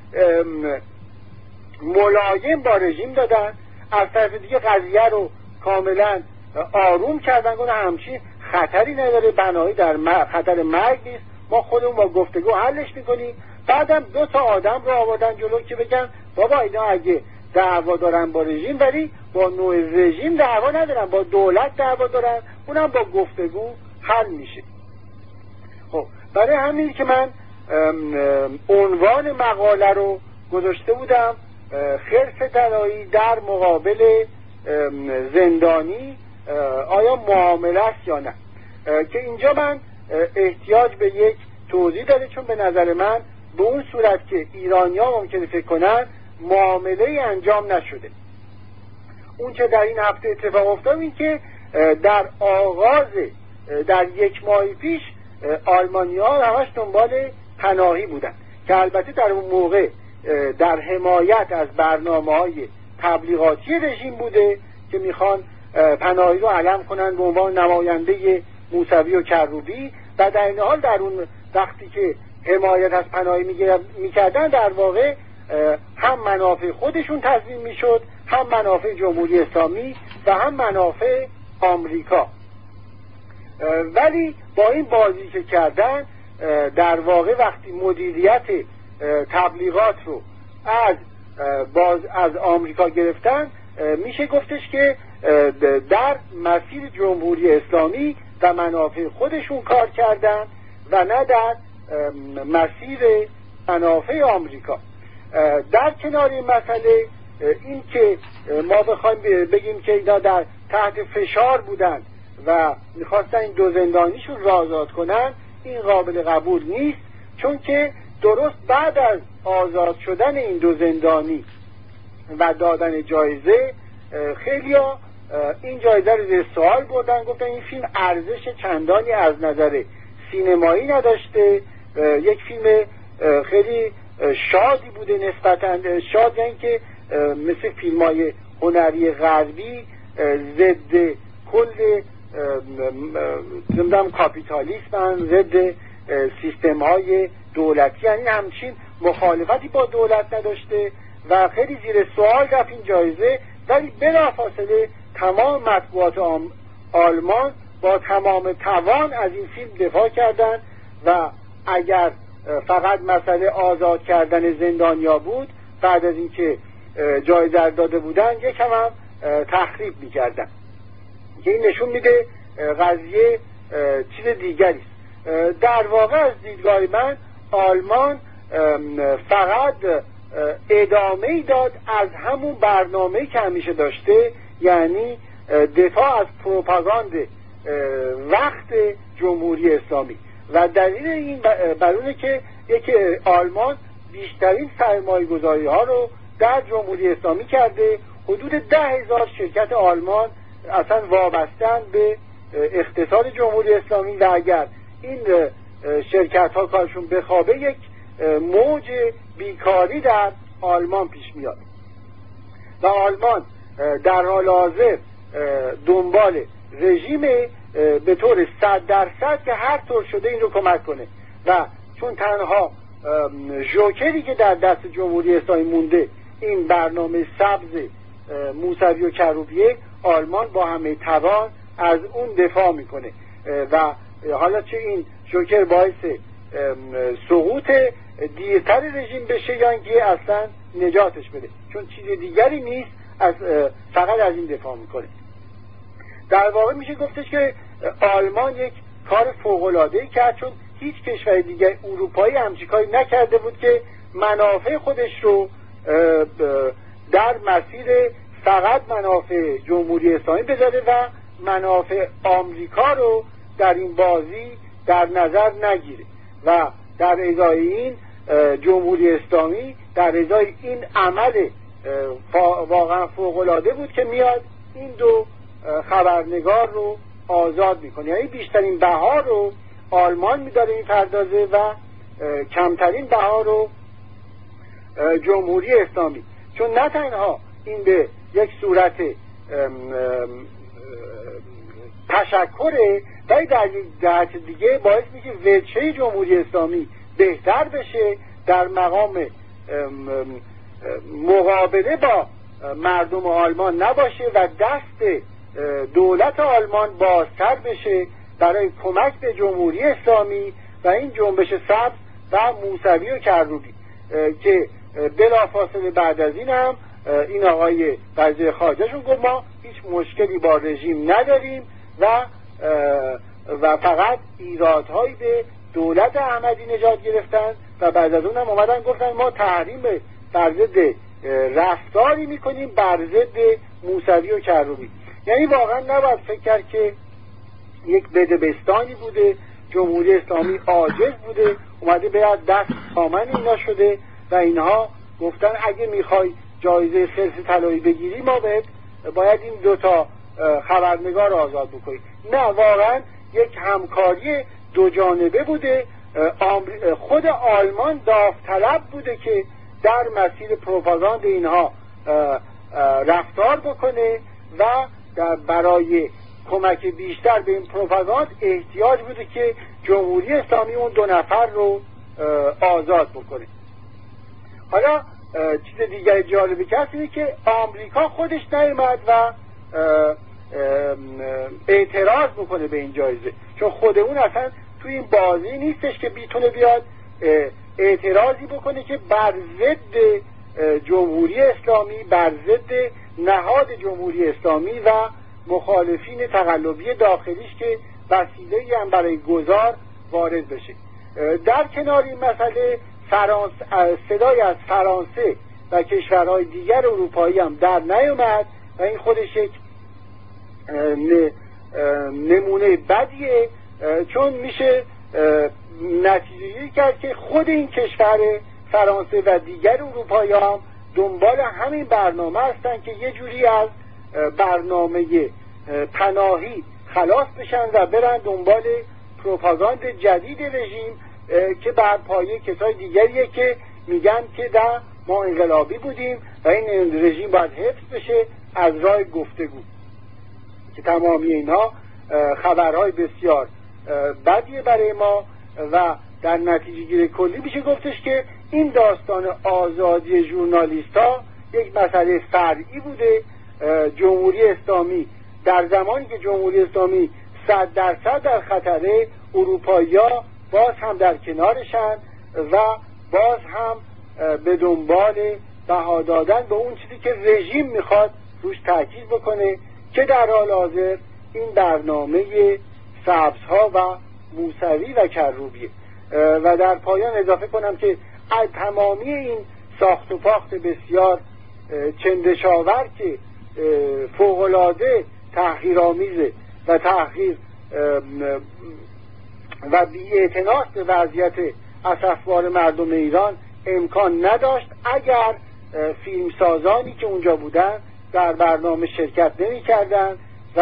ملایم با رژیم دادن، از طرف دیگه قضیه رو کاملا آروم کردن، گفتن همچین خطری نداره، پناهی در خطر مرگ نیست، ما خودمون با گفتگو حلش میکنیم. بعدم دو تا آدم رو آوردن جلو که بگن بابا اینا اگه دعوا دارن با رژیم ولی با نوع رژیم دعوا ندارن، با دولت دعوا دارن، اونم با گفتگو حل میشه. خب برای همین که من عنوان مقاله رو گذاشته بودم خرس طلایی در مقابل زندانی آیا معامله است یا نه، که اینجا من احتیاج به یک توضیح داره، چون به نظر من به اون صورت که ایرانی‌ها ممکنه فکر کنن معامله انجام نشده. اون چه در این هفته اتفاق افتاد این که در آغاز در یک ماه پیش آلمانی‌ها همش دنبال پناهی بودن که البته در اون موقع در حمایت از برنامه‌های تبلیغاتی رژیم بوده که میخوان پناهی رو علم کنن به عنوان نماینده موسوی و کروبی و در این حال در اون وقتی که حمایت از پناهی میکردن در واقع هم منافع خودشون تضمین میشد، هم منافع جمهوری اسلامی و هم منافع آمریکا. ولی با این بازی که کردن در واقع وقتی مدیریت تبلیغات رو از باز از آمریکا گرفتن میشه گفتش که در مسیر جمهوری اسلامی و منافع خودشون کار کردن و نه در مسیر منافع آمریکا. در کنار این مسئله این که ما بخوایم بگیم که اینا در تحت فشار بودن و میخواستن این دو زندانیشون را آزاد کنن، این قابل قبول نیست، چون که درست بعد از آزاد شدن این دو زندانی و دادن جایزه خیلیا این جایزه رو زیر سوال بردن، گفتن این فیلم ارزش چندانی از نظر سینمایی نداشته یک فیلم خیلی شادی بوده، نسبتاً شاد، یعنی که مثل فیلم‌های هنری غربی ضد کل نمیدونم کاپیتالیسم، ضد سیستم های دولتی، یعنی همچین مخالفتی با دولت نداشته و خیلی زیر سوال رفت این جایزه. ولی بلافاصله تمام مطبوعات آلمان با تمام توان از این فیلم دفاع کردند و اگر فقط مسئله آزاد کردن زندانیا بود، بعد از اینکه جایزه داده بودن یکم هم تخریب میکردن، که این نشون میده قضیه چیز دیگری است. در واقع از دیدگاه من آلمان فقط ادامه‌ای داد از همون برنامه‌ای که همیشه داشته، یعنی دفاع از پروپاگاند وقت جمهوری اسلامی. و دلیل این برونه که یکی آلمان بیشترین سرمایه‌گذاری ها رو در جمهوری اسلامی کرده. حدود ده هزار شرکت آلمان اصلا وابستن به اقتصاد جمهوری اسلامی و اگر این شرکت ها کارشون بخوابه یک موج بیکاری در آلمان پیش میاد و آلمان در حال حاضر دنبال رژیم به طور صد درصد که هر طور شده این رو کمک کنه و چون تنها جوکری که در دست جمهوری اسلامی مونده این برنامه سبز موسوی و کروبیه، آلمان با همه توان از اون دفاع میکنه و حالا چه این جوکر باعث سقوط دیرتر رژیم بشه یا اینکه اصلا نجاتش بده، چون چیز دیگری نیست، از فقط از این دفاع میکنه. در واقع میشه گفتش که آلمان یک کار فوق‌العاده‌ای کرد، چون هیچ کشور دیگر اروپایی همچین کاری نکرده بود که منافع خودش رو در مسیر فقط منافع جمهوری اسلامی بذاره و منافع آمریکا رو در این بازی در نظر نگیره و در ازای این جمهوری اسلامی در ازای این عمل واقعا فوق‌العاده بود که میاد این دو خبرنگار رو آزاد میکنه، یعنی بیشترین بها رو آلمان میداره این پردازه و کمترین بها رو جمهوری اسلامی، چون نه تنها این به یک صورت تشکره ولی در یک جهت دیگه باعث میشه وجهه جمهوری اسلامی بهتر بشه، در مقام مقابله با مردم آلمان نباشه و دست دولت آلمان بازتر بشه برای کمک به جمهوری اسلامی و این جنبش سبز و موسوی و کروبی که بلافاصله بعد از این هم این آقای وزیر خارجهشون گفت ما هیچ مشکلی با رژیم نداریم و و فقط ایرادهایی به دولت احمدی نژاد گرفتن و بعد از اونم اومدن گفتن ما تحریم بر ضد رفتاری میکنیم بر ضد موسوی و کروبی. یعنی واقعا نباید فکر کرد که یک بدبستانی بوده، جمهوری اسلامی عاجز بوده اومده بیاد دست سامن اینا شده و اینها گفتن اگه میخوای جایزه خرس طلایی بگیری ما بهت باید این دوتا خبرنگار آزاد بکنی. نه، واقعا یک همکاری دو جانبه بوده. خود آلمان داوطلب بوده که در مسیر پروپاگاند اینها رفتار بکنه و در برای کمک بیشتر به این پروپاگاند احتیاج بوده که جمهوری اسلامی اون دو نفر رو آزاد بکنه. حالا چیز دیگر جالبی که هست اینه که آمریکا خودش نیامد و اعتراض بکنه به این جایزه، چون خود اون اصلا توی این بازی نیستش که بیتونه بیاد اعتراضی بکنه که بر ضد جمهوری اسلامی، بر ضد نهاد جمهوری اسلامی و مخالفین تقلبی داخلیش که وسیله‌ای هم برای گذار وارد بشه. در کنار این مسئله فرانسه، صدای از فرانسه و کشورهای دیگر اروپایی هم در نیامد و این خودش یک نمونه بدیه، چون میشه نتیجه کرد که خود این کشور فرانسه و دیگر اروپایی هم دنبال همین برنامه هستن که یه جوری از برنامه پناهی خلاص بشن و برن دنبال پروپاگاند جدید رژیم که بر پایه کسای دیگریه که میگن که در ما انقلابی بودیم و این رژیم باید حفظ بشه از راه گفتگو، که تمامی اینها خبرهای بسیار بدیه برای ما و در نتیجه گیری کلی میشه گفتش که این داستان آزادی ژورنالیست ها یک مسئله فرعی بوده. جمهوری اسلامی در زمانی که جمهوری اسلامی صد درصد در خطره، اروپایی‌ها باز هم در کنارشن و باز هم به دنبال بها دادن به اون چیزی که رژیم میخواد روش تاکید بکنه، که در حال حاضر این برنامه سبزها و موسوی و کروبیه. و در پایان اضافه کنم که از تمامی این ساخت و پاخت بسیار چندشاور که فوق‌العاده تحقیرآمیزه و تحقیر و بی‌اعتناست به وضعیت اسفبار مردم ایران امکان نداشت اگر فیلمسازانی که اونجا بودن در برنامه شرکت نمی کردن و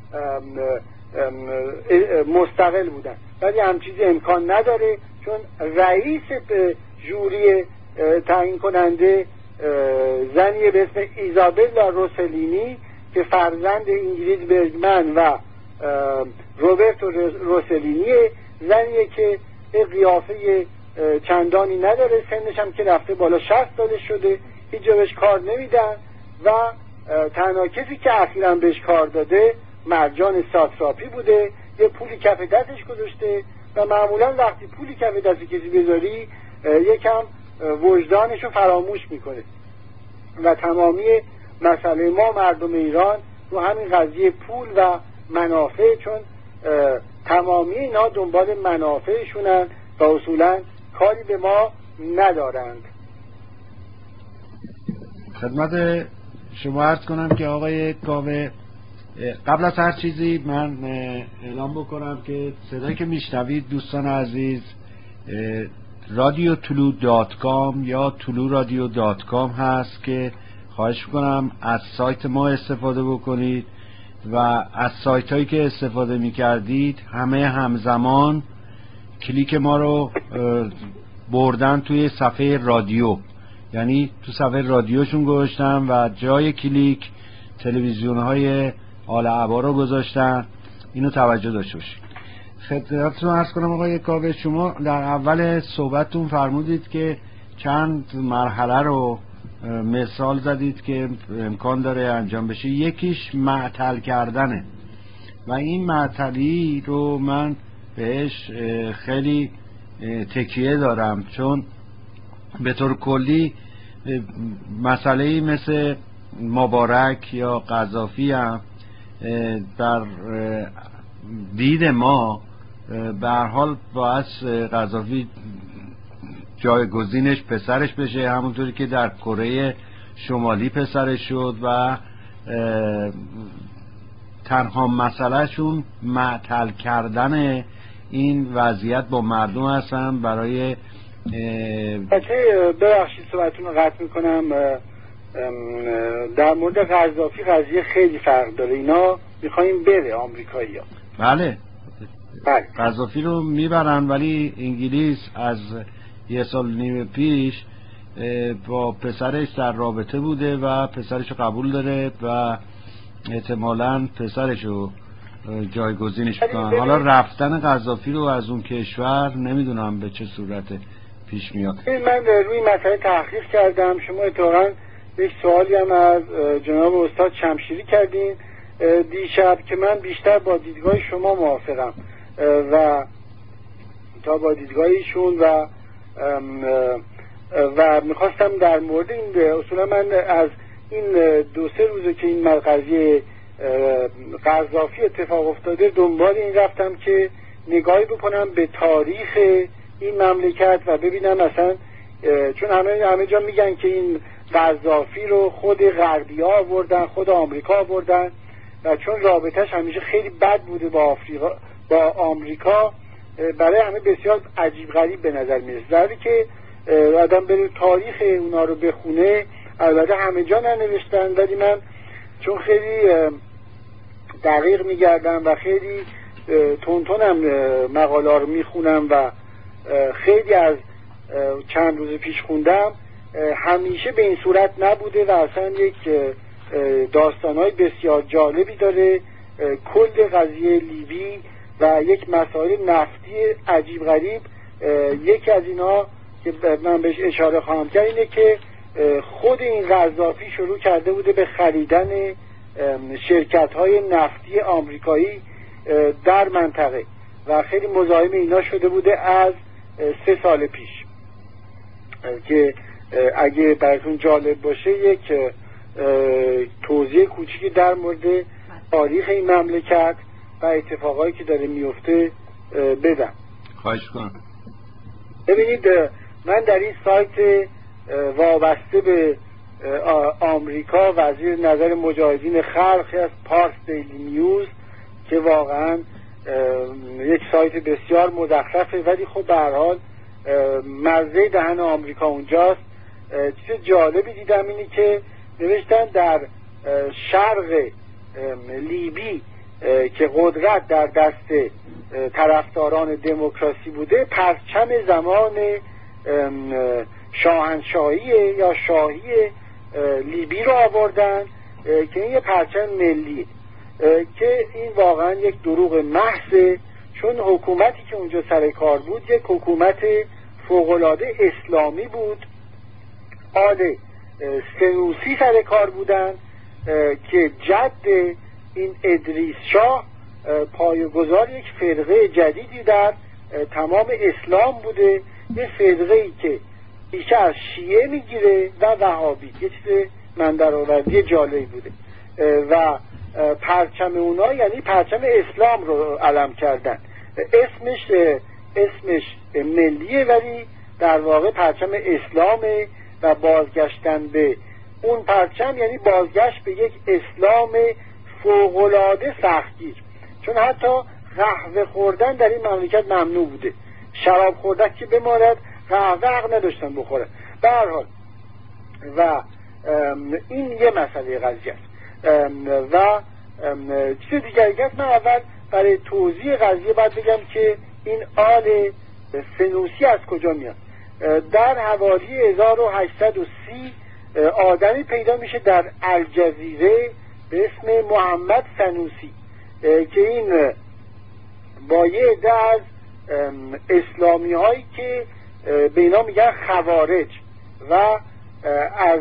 مستقل بودن. ولی هم چیزی امکان نداره، چون رئیس ژوری تعیین کننده زنی به اسم ایزابلا روسلینی که فرزند انگریز برگمن و روبرتو روسلینیه، زنیه که قیافه چندانی نداره، سنش هم که رفته بالا شصت ساله شده، هیچ جا بهش کار نمیدن و تنها کسی که اخیراً بهش کار داده مرجان ساتراپی بوده. یه پولی کف دستش گذاشته و معمولا وقتی پولی کف دست کسی بذاری یکم وجدانشو فراموش میکنه و تمامی مسئله ما مردم ایران رو همین قضیه پول و منافع، چون تمامی اینا دنبال منافعشونن و اصولا کاری به ما ندارند. خدمت شما عرض کنم که آقای کاوه، قبل از هر چیزی من اعلام بکنم که صدایی که میشنوید دوستان عزیز رادیو طلو دات کام یا طلو رادیو دات کام هست که خواهش کنم از سایت ما استفاده بکنید و از سایت هایی که استفاده میکردید همه همزمان کلیک ما رو بردن توی صفحه رادیو، یعنی تو صفحه رادیوشون گذاشتن و جای کلیک تلویزیون های آل عبا رو گذاشتن. اینو توجه داشته باشید. خدمتتون عرض کنم آقای کاوه، شما در اول صحبتتون فرمودید که چند مرحله رو مثال زدید که امکان داره انجام بشه. یکیش معطل کردنه و این معطلی رو من بهش خیلی تکیه دارم، چون به طور کلی مسئله‌ای مثل مبارک یا قذافی هم در دید ما به هر حال باید قذافی جایگزینش پسرش بشه، همونطوری که در کره شمالی پسرش شد و تنها مسئلهشون معطل کردن این وضعیت با مردم هستن. برای ببخشید صحبتتون رو قطع میکنم، در مورد قذافی قضیه خیلی فرق داره. اینا میخوایم بره آمریکایی‌ها. بله بله قذافی رو میبرن، ولی انگلیس از یه سال نیم پیش با پسرش در رابطه بوده و پسرش رو قبول داره و احتمالاً پسرش رو جایگزینش کنن. حالا رفتن قذافی رو از اون کشور نمیدونم به چه صورت پیش میاد. من روی مسئله تحقیق کردم. شما اتفاقاً یک سوالی هم از جناب استاد شمشیری کردین دیشب که من بیشتر با دیدگاه شما موافقم و تا با دیدگاه ایشون و و میخواستم در مورد این اصولا من از این دو سه روزه که این قضیه قذافی اتفاق افتاده دنبال این رفتم که نگاهی بکنم به تاریخ این مملکت و ببینم مثلا، چون همه همه جا میگن که این قذافی رو خود غربی ها آوردن، خود آمریکا آوردن و چون رابطهش همیشه خیلی بد بوده با آفریقا با آمریکا برای همه بسیار عجیب غریب به نظر میرسه. در حالی که آدم بره تاریخ اونا رو بخونه البته همه جا ننوشتن، ولی من چون خیلی دقیق میگردم و خیلی تونتونم مقاله رو میخونم و خیلی از چند روز پیش خوندم همیشه به این صورت نبوده و اصلا یک داستانهای بسیار جالبی داره. کل قضیه لیبی و یک مسائل نفتی عجیب غریب، یکی از اینا که من بهش اشاره خواهم کرد اینه که خود این قذافی شروع کرده بوده به خریدن شرکت‌های نفتی آمریکایی در منطقه و خیلی مزاحم اینا شده بوده از سه سال پیش، که اگه براتون جالب باشه یک توضیح کوچیکی در مورد تاریخ این مملکت و اتفاقایی که داره میفته بدم. خواهش کنم. ببینید من در این سایت وابسته به آمریکا و زیر نظر مجاهدین خلق از پارس دیلی نیوز که واقعا یک سایت بسیار مزخرفه ولی خب به هر حال مزه دهن آمریکا اونجاست. چیز جالبی دیدم اینی که نوشتن در شرق لیبی که قدرت در دست طرفداران دموکراسی بوده، پرچم زمان شاهنشاهی یا شاهی لیبی رو آوردن که این یه پرچم ملیه، که این واقعا یک دروغ محضه، چون حکومتی که اونجا سر کار بود یک حکومت فوق‌العاده اسلامی بود. آل سنوسی سر کار بودن که جد این ادریس شاه پایه‌گذار یک فرقه جدیدی در تمام اسلام بوده، یه فرقه‌ای که ریشه از شیعه میگیره و وهابی. یه چیز من در آوردی جالبی بوده و پرچم اونا یعنی پرچم اسلام رو علم کردن. اسمش اسمش ملیه ولی در واقع پرچم اسلامه و بازگشتن به اون پرچم یعنی بازگشت به یک اسلام فوق‌العاده سختگیر، چون حتی قهوه خوردن در این مملکت ممنوع بوده، شراب خوردن که بماند، قهوه حق نداشتن بخورن به هر حال. و این یه مسئله قضیه است. و چیز دیگری که من اول برای توضیح قضیه باید بگم که این آل سنوسی از کجا میاد. در حوالی هزار و هشتصد و سی آدمی پیدا میشه در الجزیره به اسم محمد سنوسی که این با یه عده از اسلامی هایی که به اینا میگن خوارج و از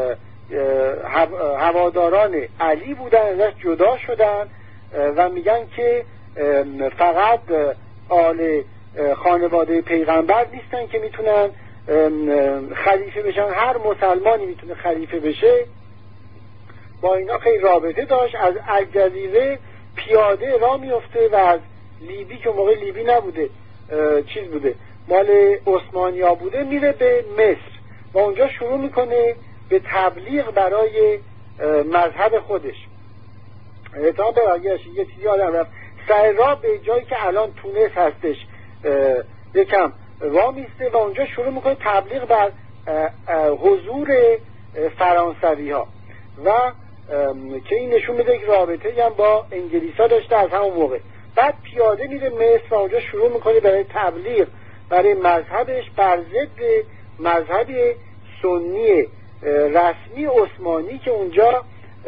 هواداران علی بودن ازش جدا شدن و میگن که فقط آل خانواده پیغمبر نیستن که میتونن خلیفه بشن، هر مسلمانی میتونه خلیفه بشه. با اینا خیلی رابطه داشت، از الجزیره پیاده راه میفته و از لیبی که موقع لیبی نبوده چیز بوده مال عثمانیا بوده میره به مصر و اونجا شروع میکنه به تبلیغ برای مذهب خودش. تا به آگهش یه چیزی آدم رفت سر راه به جایی که الان تونس هستش یکم راه میسته و اونجا شروع میکنه تبلیغ بر حضور فرانسوی ها و که این نشون میده که رابطه هم با انگلیس ها داشته از همون موقع. بعد پیاده میره مصر و اونجا شروع میکنه برای تبلیغ برای مذهبش بر ضد مذهب سنی رسمی عثمانی که اونجا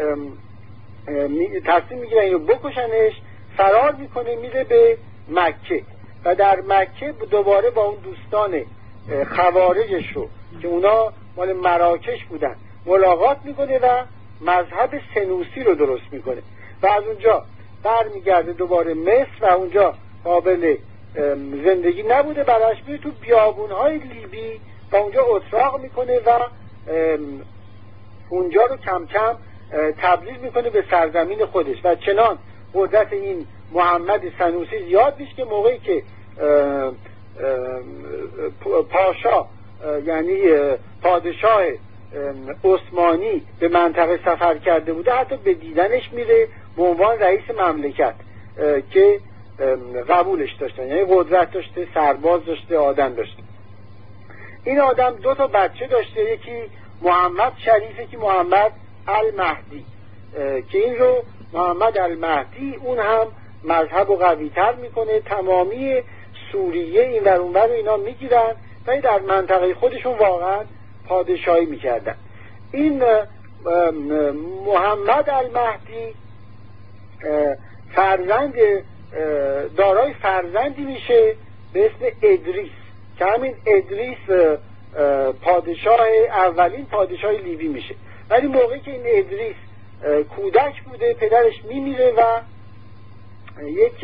تصمیم میگیرن اینو بکشنش. فرار میکنه میره به مکه و در مکه دوباره با اون دوستان خوارجش رو که اونا مال مراکش بودن ملاقات میکنه و مذهب سنوسی رو درست میکنه و از اونجا برمیگرده دوباره مصر و اونجا قابل زندگی نبوده، براش میره تو بیابونهای لیبی و اونجا اتراق میکنه و اونجا رو کم کم تبدیل میکنه به سرزمین خودش و چنان قدرت این محمد سنوسی زیاد میشه که موقعی که پاشا یعنی پادشاه عثمانی به منطقه سفر کرده بوده حتی به دیدنش میره به عنوان رئیس مملکت که قبولش داشتن، یعنی قدرت داشته، سرباز داشته، آدم داشته. این آدم دو تا بچه داشته، یکی محمد شریفه که محمد المهدی که این رو محمد المهدی اون هم مذهب رو قوی تر میکنه، تمامی سوریه این ور اون ور اینا میگیرن و در منطقه خودشون واقعا پادشاهی میکردن. این محمد المهدی فرزند دارای فرزندی میشه به اسم ادریس که همین ادریس پادشاه اولین پادشاه لیبی میشه. ولی موقعی که این ادریس کودک بوده پدرش میمیره و یک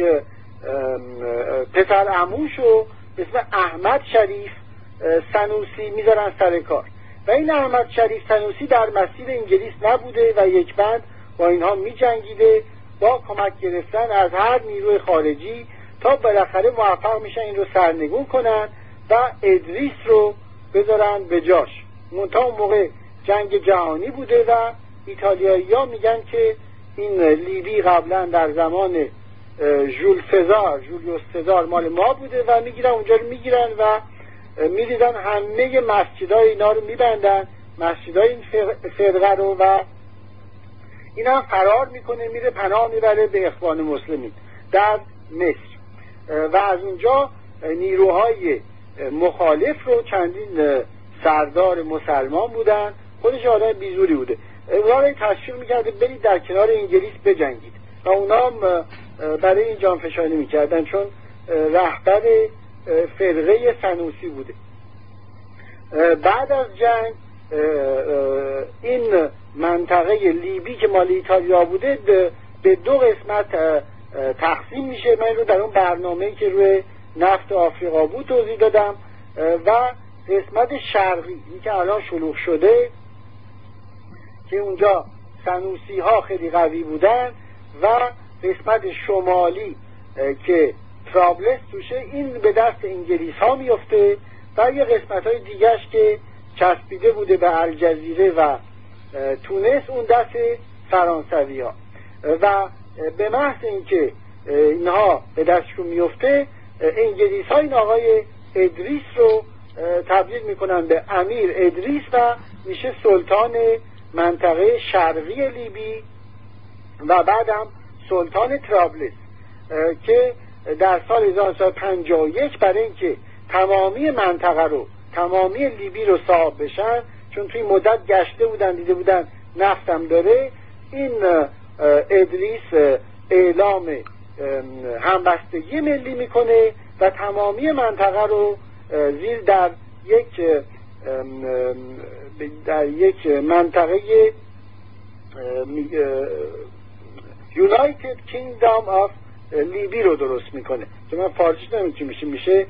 پسر عموشو به اسم احمد شریف سنوسی میذارن سر کار و این احمد شریف سنوسی در مسیر انگلیس نبوده و یک بند با اینها میجنگیده با کمک گرفتن از هر نیروی خارجی تا بالاخره موفق میشن این رو سرنگون کنن و ادریس رو بذارن به جاش. منتها اون موقع جنگ جهانی بوده و ایتالیایی ها میگن که این لیبی قبلا در زمان ژول سزار جولیوس سزار مال ما بوده و میگیرن اونجا رو میگیرن و میریزن همه مسجدهای اینا رو میبندن، مسجدهای این فرقه رو، و این هم فرار میکنه میره پناه میبره به اخوان مسلمین در مصر و از اونجا نیروهای مخالف رو چندین سردار مسلمان بودن، خودش آدم بیزوری بوده، اونا رو تشویق میکرده برید در کنار انگلیس بجنگید و اونا هم برای این جانفشانی میکردن چون رهبر فرقه سنوسی بوده. بعد از جنگ این منطقه لیبی که مال ایتالیا بوده به دو قسمت تقسیم میشه. من رو در اون برنامه‌ای که روی نفت آفریقا بود توضیح دادم و قسمت شرقی این که الان شلوغ شده که اونجا سنوسی ها خیلی قوی بودن و قسمت شمالی که ترابلس توشه این به دست انگلیس ها میفته و یه قسمت های دیگرش که چسبیده بوده به الجزیره و تونس اون دست فرانسوی ها و به محض اینکه اینها به دستشون میفته انگلیس ها این آقای ادریس رو تبدیل میکنن به امیر ادریس و میشه سلطان منطقه شرقی لیبی و بعدم سلطان ترابلس که در سال هزار و نهصد و پنجاه و یک برای اینکه تمامی منطقه رو تمامی لیبی رو صاحب بشن چون توی مدت گشته بودن دیده بودن نفتم داره، این ادریس اعلام همبستگی ملی میکنه و تمامی منطقه رو زیر در یک در یک منطقه یونایتد کینگدام آف لیبی رو درست میکنه که من فارسیش نمیدونم چی میشه میشه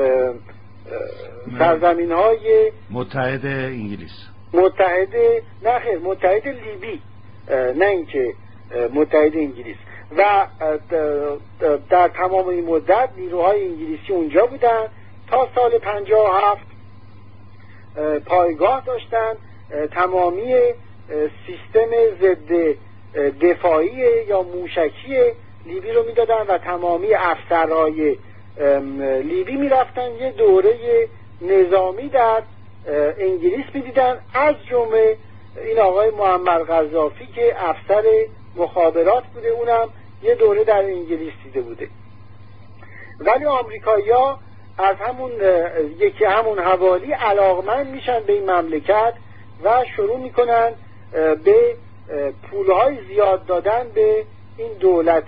سرزمین های متحد انگلیس متحد نه خیر متحد لیبی نه اینکه متحد انگلیس و در تمام این مدت نیروهای انگلیسی اونجا بودن تا سال پنجاه و هفت پایگاه داشتن، تمامی سیستم ضد دفاعی یا موشکی لیبی رو میدادن و تمامی افسرهای لیبی میرفتن یه دوره نظامی در انگلیس میدیدن، از جمله این آقای معمر قذافی که افسر مخابرات بوده اونم یه دوره در انگلیس دیده بوده. ولی آمریکایی‌ها از همون یکی همون حوالی علاقمند میشن به این مملکت و شروع میکنن به پولهای زیاد دادن به این دولت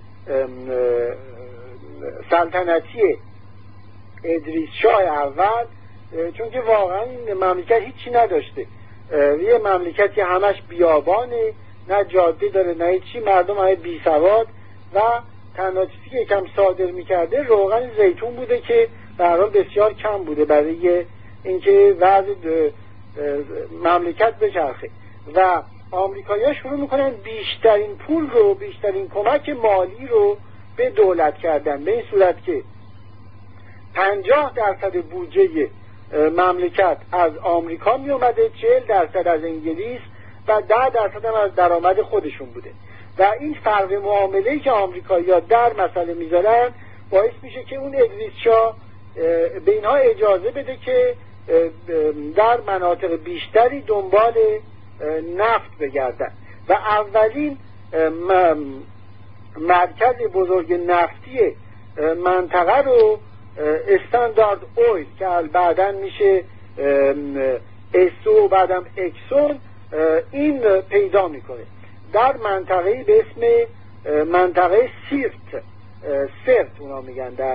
سلطنتی ادریس شاه اول، چون که واقعا این مملکت هیچی نداشته، یه مملکتی همش بیابانه، نه جاده داره نه هیچی، مردم همه بی سواد و تنها چیزی که کم صادر میکرده روغن زیتون بوده که به هر حال بسیار کم بوده برای اینکه وضع مملکت بچرخه و آمریکایی‌ها شروع میکنن بیشترین پول رو بیشترین کمک مالی رو به دولت کردن، به این صورت که پنجاه درصد بودجه مملکت از آمریکا می اومده، چهل درصد از انگلیس و ده درصد هم از درآمد خودشون بوده و این فرق معامله‌ای که آمریکایی‌ها در مسئله میذارن باعث میشه که اون ادریس شاه به اینها اجازه بده که در مناطق بیشتری دنبال نفت بگردن و اولین مرکز بزرگ نفتی منطقه رو استاندارد اویل که بعداً میشه اسو و بعدم اکسون این پیدا میکنه در منطقه‌ای به اسم منطقه سیرت سرت اونا میگن در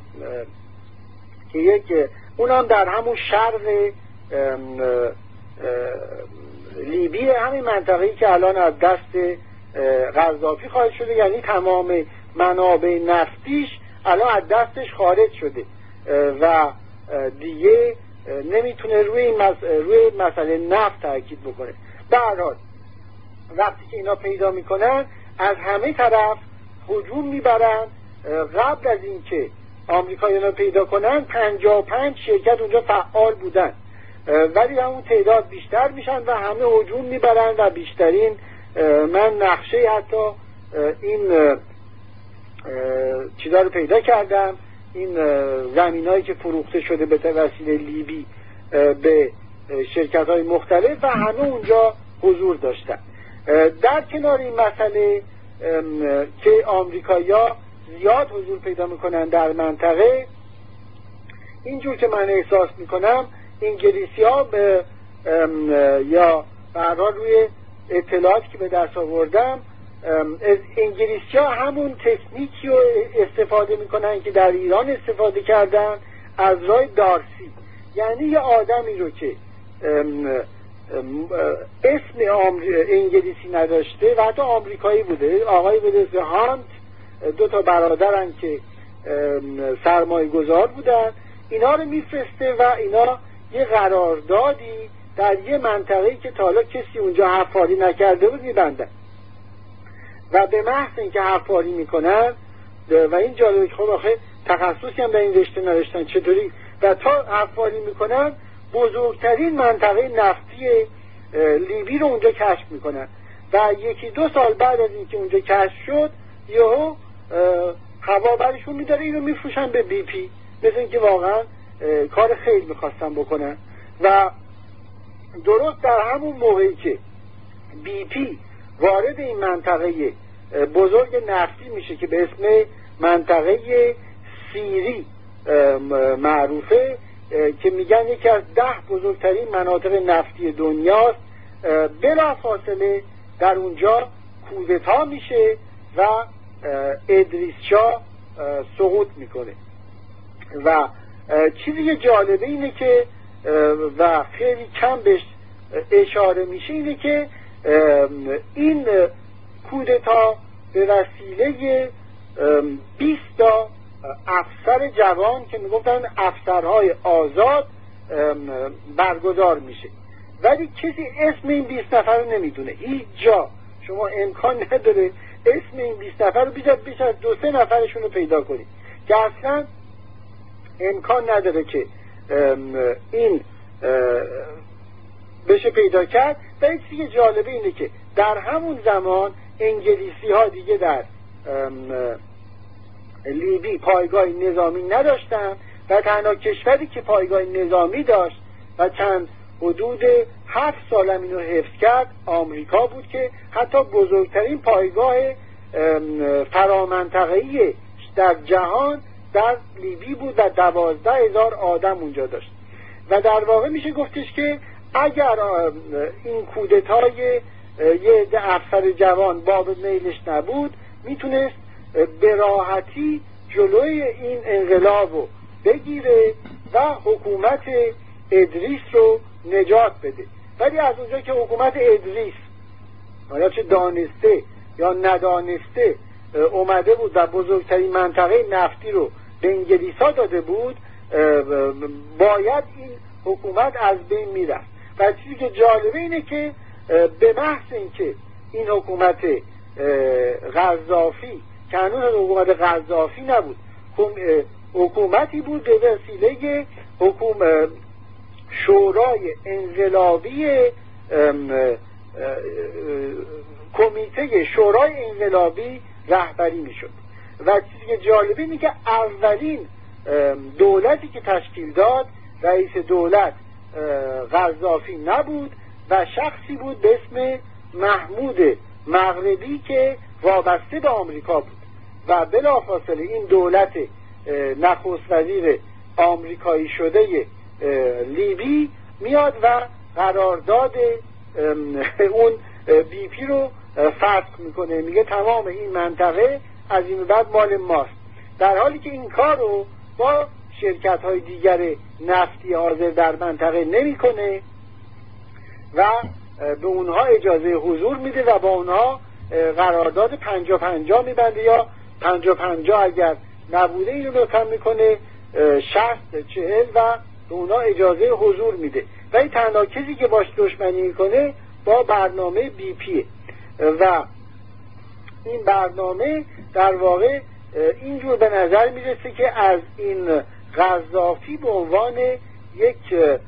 که یک اونم در همون شرق لیبی، همین منطقه‌ای که الان از دست قذافی خارج شده، یعنی تمام منابع نفتیش الان از دستش خارج شده و دیگه نمیتونه روی این مس... روی مسئله نفت تاکید بکنه. به هر حال وقتی که اینا پیدا میکنن از همه طرف هجوم میبرن. قبل از اینکه آمریکایی‌ها پیدا کنن پنجاه و پنج شرکت اونجا فعال بودن، ولی همون تعداد بیشتر میشن و همه هجوم میبرن و بیشترین من نقشه حتی این چیزا رو پیدا کردم، این زمینایی که فروخته شده به وسیله لیبی به شرکت های مختلف و همه اونجا حضور داشتن. در کنار این مسئله که آمریکایی‌ها زیاد حضور پیدا میکنن در منطقه، اینجور که من احساس میکنم انگلیسی‌ها به یا به هر حال روی اطلاعاتی که به دست آوردم انگلیسی‌ها همون تکنیکی رو استفاده میکنن که در ایران استفاده کردن از راه دارسی، یعنی یه آدمی رو که اسم انگلیسی نداشته و حتی آمریکایی بوده، آقای بوده هانت، دو تا برادرن که سرمایه گذار بودن، اینا رو میفرسته و اینا یه قراردادی در یه منطقه‌ای که تا حالا کسی اونجا حفاری نکرده بود میبندن و به محض اینکه حفاری میکنن و این جالبه که خب آخه تخصصی هم در این رشته نداشتن چطوری، و تا حفاری میکنن بزرگترین منطقه نفتی لیبی رو اونجا کشف میکنن و یکی دو سال بعد از اینکه اونجا کشف شد یهو هوا برشون میداره، اینو میفروشن به بی پی، مثل اینکه واقعا کار خیلی میخواستن بکنن. و درست در همون موقعی که بی پی وارد این منطقه بزرگ نفتی میشه که به اسم منطقه سیری معروفه که میگن یکی از ده بزرگترین مناطق نفتی دنیاست، بلافاصله در اونجا کودتا میشه و ادریس شاه سقوط میکنه. و چیزی که جالبه اینه که و خیلی کم بهش اشاره میشه اینه که این کودتا به وسیله بیست تا افسر جوان که میگفتن افسرهای آزاد برگزار میشه، ولی کسی اسم این بیست نفر رو نمیدونه. هیچ جا شما امکان نداره اسم این بیست نفر رو بیشتر بیش از دو سه نفرشون رو پیدا کنید که اصلا امکان نداره که این بشه پیدا کرد. و یک چیز جالبه اینه که در همون زمان انگلیسی ها دیگه در لیبی پایگاه نظامی نداشتن و تنها کشوری که پایگاه نظامی داشت و چند حدود هفت سال هم اینو حفظ کرد آمریکا بود که حتی بزرگترین پایگاه فرامنطقه‌ای در جهان در لیبی بود و دوازده هزار آدم اونجا داشت. و در واقع میشه گفتش که اگر این کودتای یه عده افسر جوان باب میلش نبود میتونست به راحتی جلوی این انقلاب رو بگیره و حکومت ادریس رو نجات بده. ولی از اونجا که حکومت ادریس یا چه دانسته یا ندانسته اومده بود و بزرگترین منطقه نفتی رو به انگلیس ها داده بود، باید این حکومت از بین میرفت. و چیزی که جالبه اینه که به محض اینکه این حکومت قذافی که هنوز حکومت قذافی نبود، حکومتی بود به وسیله حکومت شورای انقلابی کمیته شورای انقلابی رهبری میشد. و چیزی که جالبه اینه که اولین دولتی که تشکیل داد رئیس دولت قذافی نبود و شخصی بود به اسم محمود مغربی که وابسته به آمریکا بود و بلافاصله این دولت نخست وزیر آمریکایی شده لیبی میاد و قرارداد اون بی پی رو فسخ میکنه، میگه تمام این منطقه از این بعد مال ماست، در حالی که این کار رو با شرکت های دیگر نفتی حاضر در منطقه نمیکنه و به اونها اجازه حضور میده و با اونها قرارداد پنجا پنجا میبنده، یا پنجا پنجا اگر نبوده اینو بکن میکنه شصت چهل و به اونها اجازه حضور میده. و این تنها کسی که باش دشمنی میکنه با برنامه بی پیه و این برنامه در واقع اینجور به نظر میرسه که از این قذافی به عنوان یک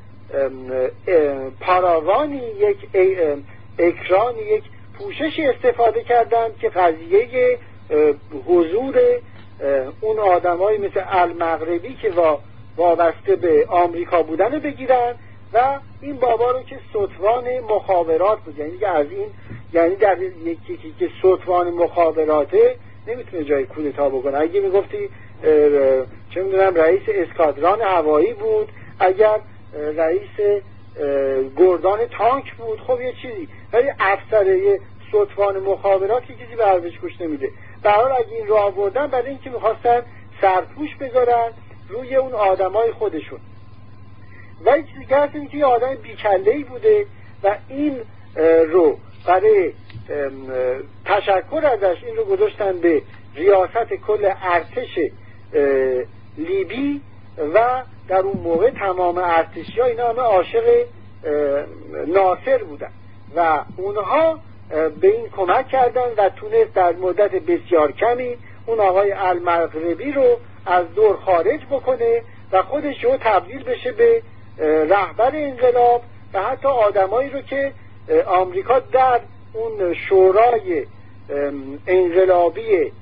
پاراوانی، یک اکرانی، یک پوششی استفاده کردن که قضیه حضور اون آدمایی مثل المغربی که وابسته به آمریکا بودن رو بگیرن و این بابا رو که ستوان مخابرات بود، یعنی از این یعنی در یکی که ستوان مخابراته نمیتونه جای کودتا بکنه. اگه میگفتی چه میدونم رئیس اسکادران هوایی بود، اگر رئیس گردان تانک بود، خب یه چیزی، ولی افسر یه ستوان مخابرات که کسی به ارزش گوش نمیده. به هر حال اگه این راه بردن برای اینکه میخواستن سرپوش بذارن روی اون آدمای خودشون. و این چیزی که هست این که یه آدم بیکله‌ای بوده و این رو برای تشکر ازش این رو گذاشتن به ریاست کل ارتش لیبی و در اون موقع تمام ارتشی ها اینا همه عاشق ناصر بودن و اونها به این کمک کردن و تونست در مدت بسیار کمی اون آقای المغربی رو از دور خارج بکنه و خودش رو تبدیل بشه به رهبر انقلاب و حتی آدمایی رو که آمریکا در اون شورای انقلابی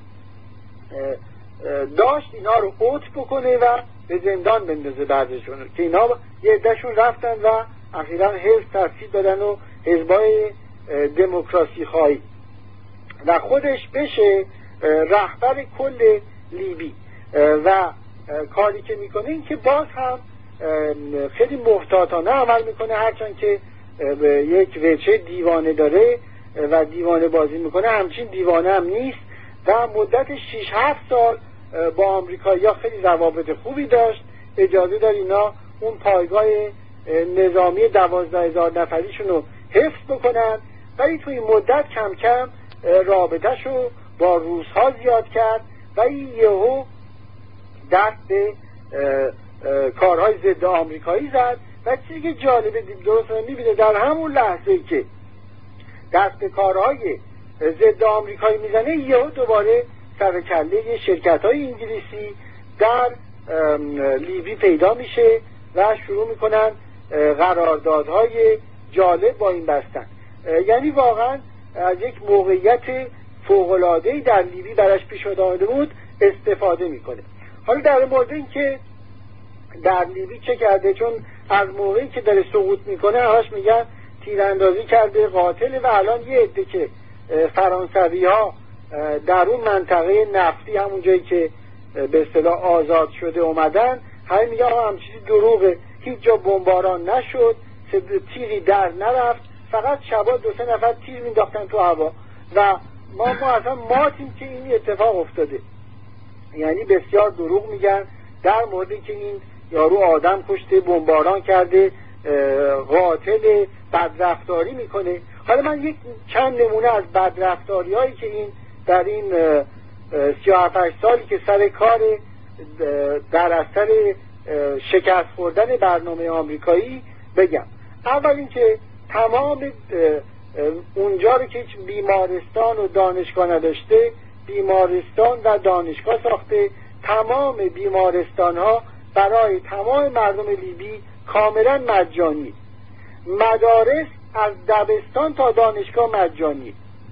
داشت اینا رو اوت بکنه و به زندان بندازه بعدشون، که اینا یه عده‌شون رفتن و اخیراً حزب ترتیب دادن و حزبای دموکراسی خواهی و خودش بشه رهبر کل لیبی. و کاری که میکنه این که باز هم خیلی محتاطانه عمل میکنه، هرچند که یک وجه دیوانه داره و دیوانه بازی میکنه، همچین دیوانه هم نیست و مدت شش هفت سال با آمریکایی‌ها خیلی روابط خوبی داشت، اجازه داد اینا اون پایگاه نظامی دوازده هزار نفریشون رو حفظ بکنن، ولی توی این مدت کم کم رابطه‌شو با روس‌ها زیاد کرد و این یهو دست به کارهای ضد آمریکایی زد. و چیزی که جالبه درست میبینه در همون لحظه که دست به کارهای ضد آمریکایی میزنه یهو دوباره سر کله شرکت‌های انگلیسی در لیبی پیدا میشه و شروع میکنن قراردادهای جالب با این بستن. یعنی واقعا از یک موقعیت فوق‌العاده‌ای در لیبی براش پیش آمده بود استفاده میکنه. حالا در مورد این که در لیبی چه کرده، چون از موقعی که داره سقوط میکنه همش میگن تیراندازی کرده، قاتل، و الان یه عده که فرانسوی ها در اون منطقه نفتی همون جایی که به اصطلاح آزاد شده اومدن، همه میگن هم چیزی دروغه، هیچ جا بمباران نشد، تیری در نرفت، فقط شبا دو سه نفر تیر مینداختن تو هوا و ما ما اصلا ماتیم که این اتفاق افتاده. یعنی بسیار دروغ میگن در موردی که این یارو آدم کشته، بمباران کرده، قاتل، بدرفتاری میکنه. حالا من یک چند نمونه از بدرفتاری هایی که این در این سی و هفت سالی که سر کار در اثر شکست خوردن برنامه آمریکایی بگم. اول این که تمام اونجا رو که هیچ بیمارستان و دانشگاه نداشته بیمارستان و دانشگاه ساخته. تمام بیمارستان ها برای تمام مردم لیبی کاملا مجانی، مدارس از دبستان تا دانشگاه مجانی،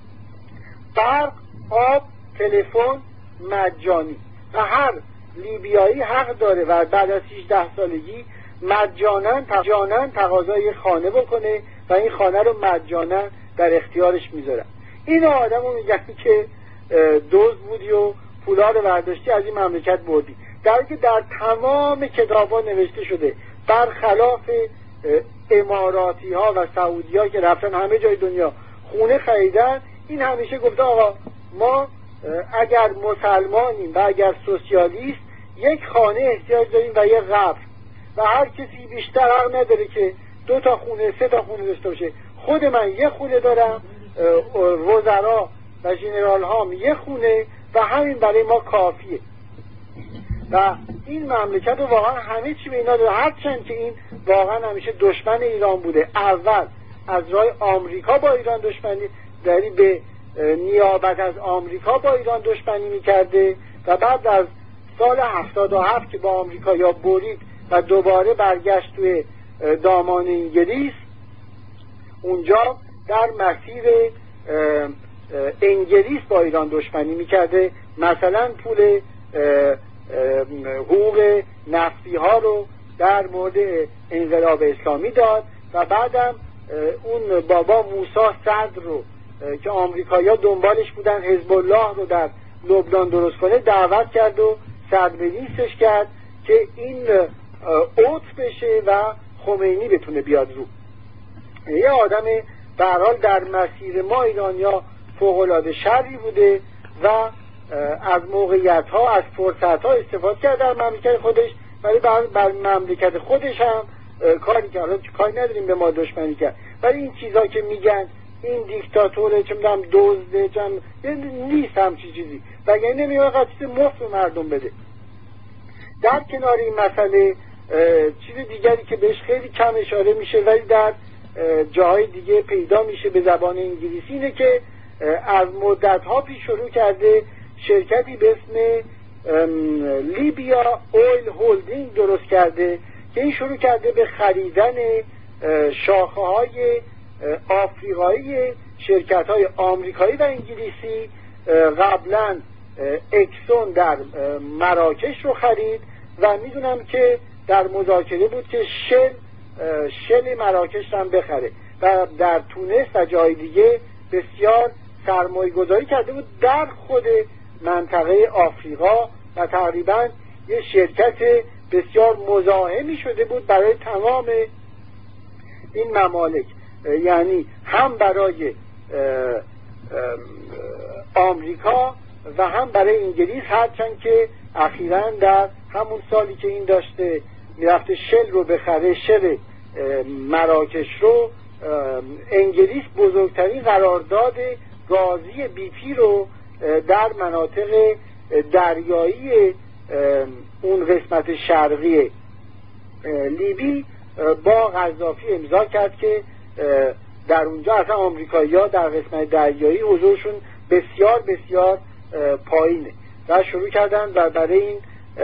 برق، آب، تلفن مجانی و هر لیبیایی حق داره و بعد از هجده سالگی مجانا مجانا تقاضای خانه بکنه و این خانه رو مجانا در اختیارش میذارن. این آدمو میگن که دزد بودی و پولا رو برداشتی از این مملکت بردی. در که در تمام کتاب‌ها نوشته شده برخلاف اماراتی ها و سعودی ها که رفتن همه جای دنیا خونه خریدن، این همیشه گفته آقا ما اگر مسلمانیم و اگر سوسیالیست یک خانه احتیاج داریم و یک قبر و هر کسی بیشتر حق نداره که دو تا خونه سه تا خونه داشته باشه. خود من یک خونه دارم، وزرا و ژنرال هام یک خونه و همین برای ما کافیه. و این مملکت رو واقعا همه چی به اینا داره، هرچند که این واقعا همیشه دشمن ایران بوده. اول از راه آمریکا با ایران دشمنی داری، به نیابت از آمریکا با ایران دشمنی میکرده و بعد از سال هفتاد و هفت که با آمریکا یا برید و دوباره برگشت توی دامان انگلیس، اونجا در مسیر انگلیس با ایران دشمنی میکرده. مثلا پول حقوق نفتی ها رو در مورد انقلاب اسلامی داد و بعدم اون بابا موسی صدر رو که آمریکایی‌ها دنبالش بودن حزب الله رو در لبنان درست کنه دعوت کرد و صدرنشینش کرد که این اوت بشه و خمینی بتونه بیاد رو. یه آدم به هر حال در مسیر ما ایرانیا فوق‌العاده شری بوده و از موقعیت ها از فرصت ها استفاده کرد در مملکت خودش، ولی بر, بر مملکت خودش هم کاری کرد. حالا کاری نداریم به ما دشمنی کرد، ولی این چیزا که میگن این دیکتاتوره چه میدونم دزده چم نیست همچی چیزی، وگرنه نمیاد قضیه مفت به مردم بده. در کنار این مسئله چیز دیگری که بهش خیلی کم اشاره میشه ولی در جاهای دیگه پیدا میشه به زبان انگلیسی اینه که از مدت‌ها پیش شروع کرده شرکتی به اسم لیبیا اویل هولدینگ درست کرده که این شروع کرده به خریدن شاخه‌های آفریقایی شرکت‌های آمریکایی و انگلیسی. قبلا اکسون در مراکش رو خرید و میدونم که در مذاکره بود که شل شل مراکش هم بخره و در تونس و جای دیگه بسیار سرمایه گذاری کرده بود در خود منطقه آفریقا و تقریبا یه شرکت بسیار مزاحمی شده بود برای تمام این ممالک، یعنی هم برای آمریکا و هم برای انگلیس، هرچند که اخیراً در همون سالی که این داشته میرفته شل رو بخره، شل مراکش رو، انگلیس بزرگترین قرارداد گازی بی پی رو در مناطق دریایی اون قسمت شرقی لیبی با قذافی امضا کرد که در اونجا اصلا آمریکایی‌ها در قسمت دریایی حضورشون بسیار بسیار پایینه و شروع کردن و برای این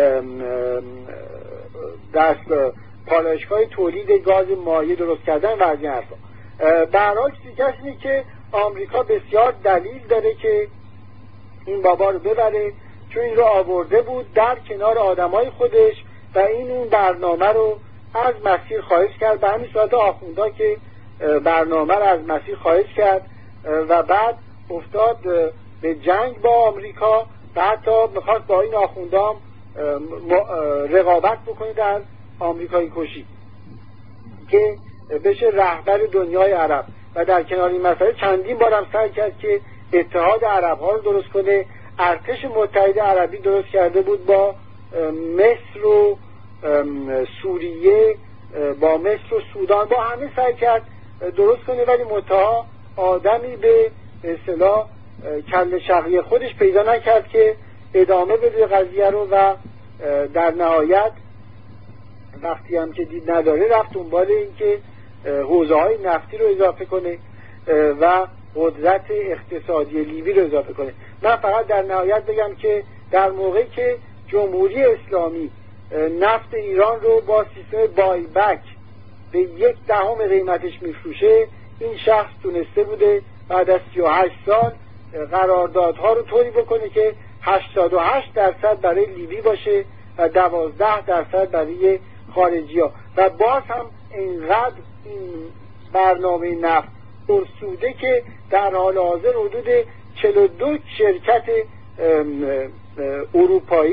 دست پالایشگاه تولید گاز مایع درست کردن و از این حرفا. به هر حال چیزی اینه که آمریکا بسیار دلیل داره که این بابا رو ببره، چون این رو آورده بود در کنار آدمای خودش و این اون برنامه رو از مسیر خارج کرد. به همین صورت آخوندا که برنامه رو از مسیر خارج کرد و بعد افتاد به جنگ با آمریکا و حتی میخواست با این آخوندام رقابت بکنه در آمریکایی کشی که بشه رهبر دنیای عرب و در کنار این مسئله چندین بارم سعی کرد که اتحاد عرب ها رو درست کنه. ارتش متحد عربی درست کرده بود با مصر و سوریه، با مصر و سودان، با همه سعی کرد درست کنه، ولی منتها آدمی به اصطلاح کله شقی خودش پیدا نکرد که ادامه بده قضیه رو و در نهایت وقتی هم که دید نداره رفت دنبال این که حوزه های نفتی رو اضافه کنه و قدرت اقتصادی لیبی رو اضافه کنه. من فقط در نهایت بگم که در موقعی که جمهوری اسلامی نفت ایران رو با سیستم بای بک به یک دهم قیمتش میفروشه، این شخص تونسته بوده بعد از سی و هشت سال قراردادها رو طوری بکنه که هشتاد و هشت درصد برای لیبی باشه و دوازده درصد برای خارجی ها و باز هم اینقدر این برنامه نفت پرسوده که در حال حاضر حدود چهل و دو شرکت اروپایی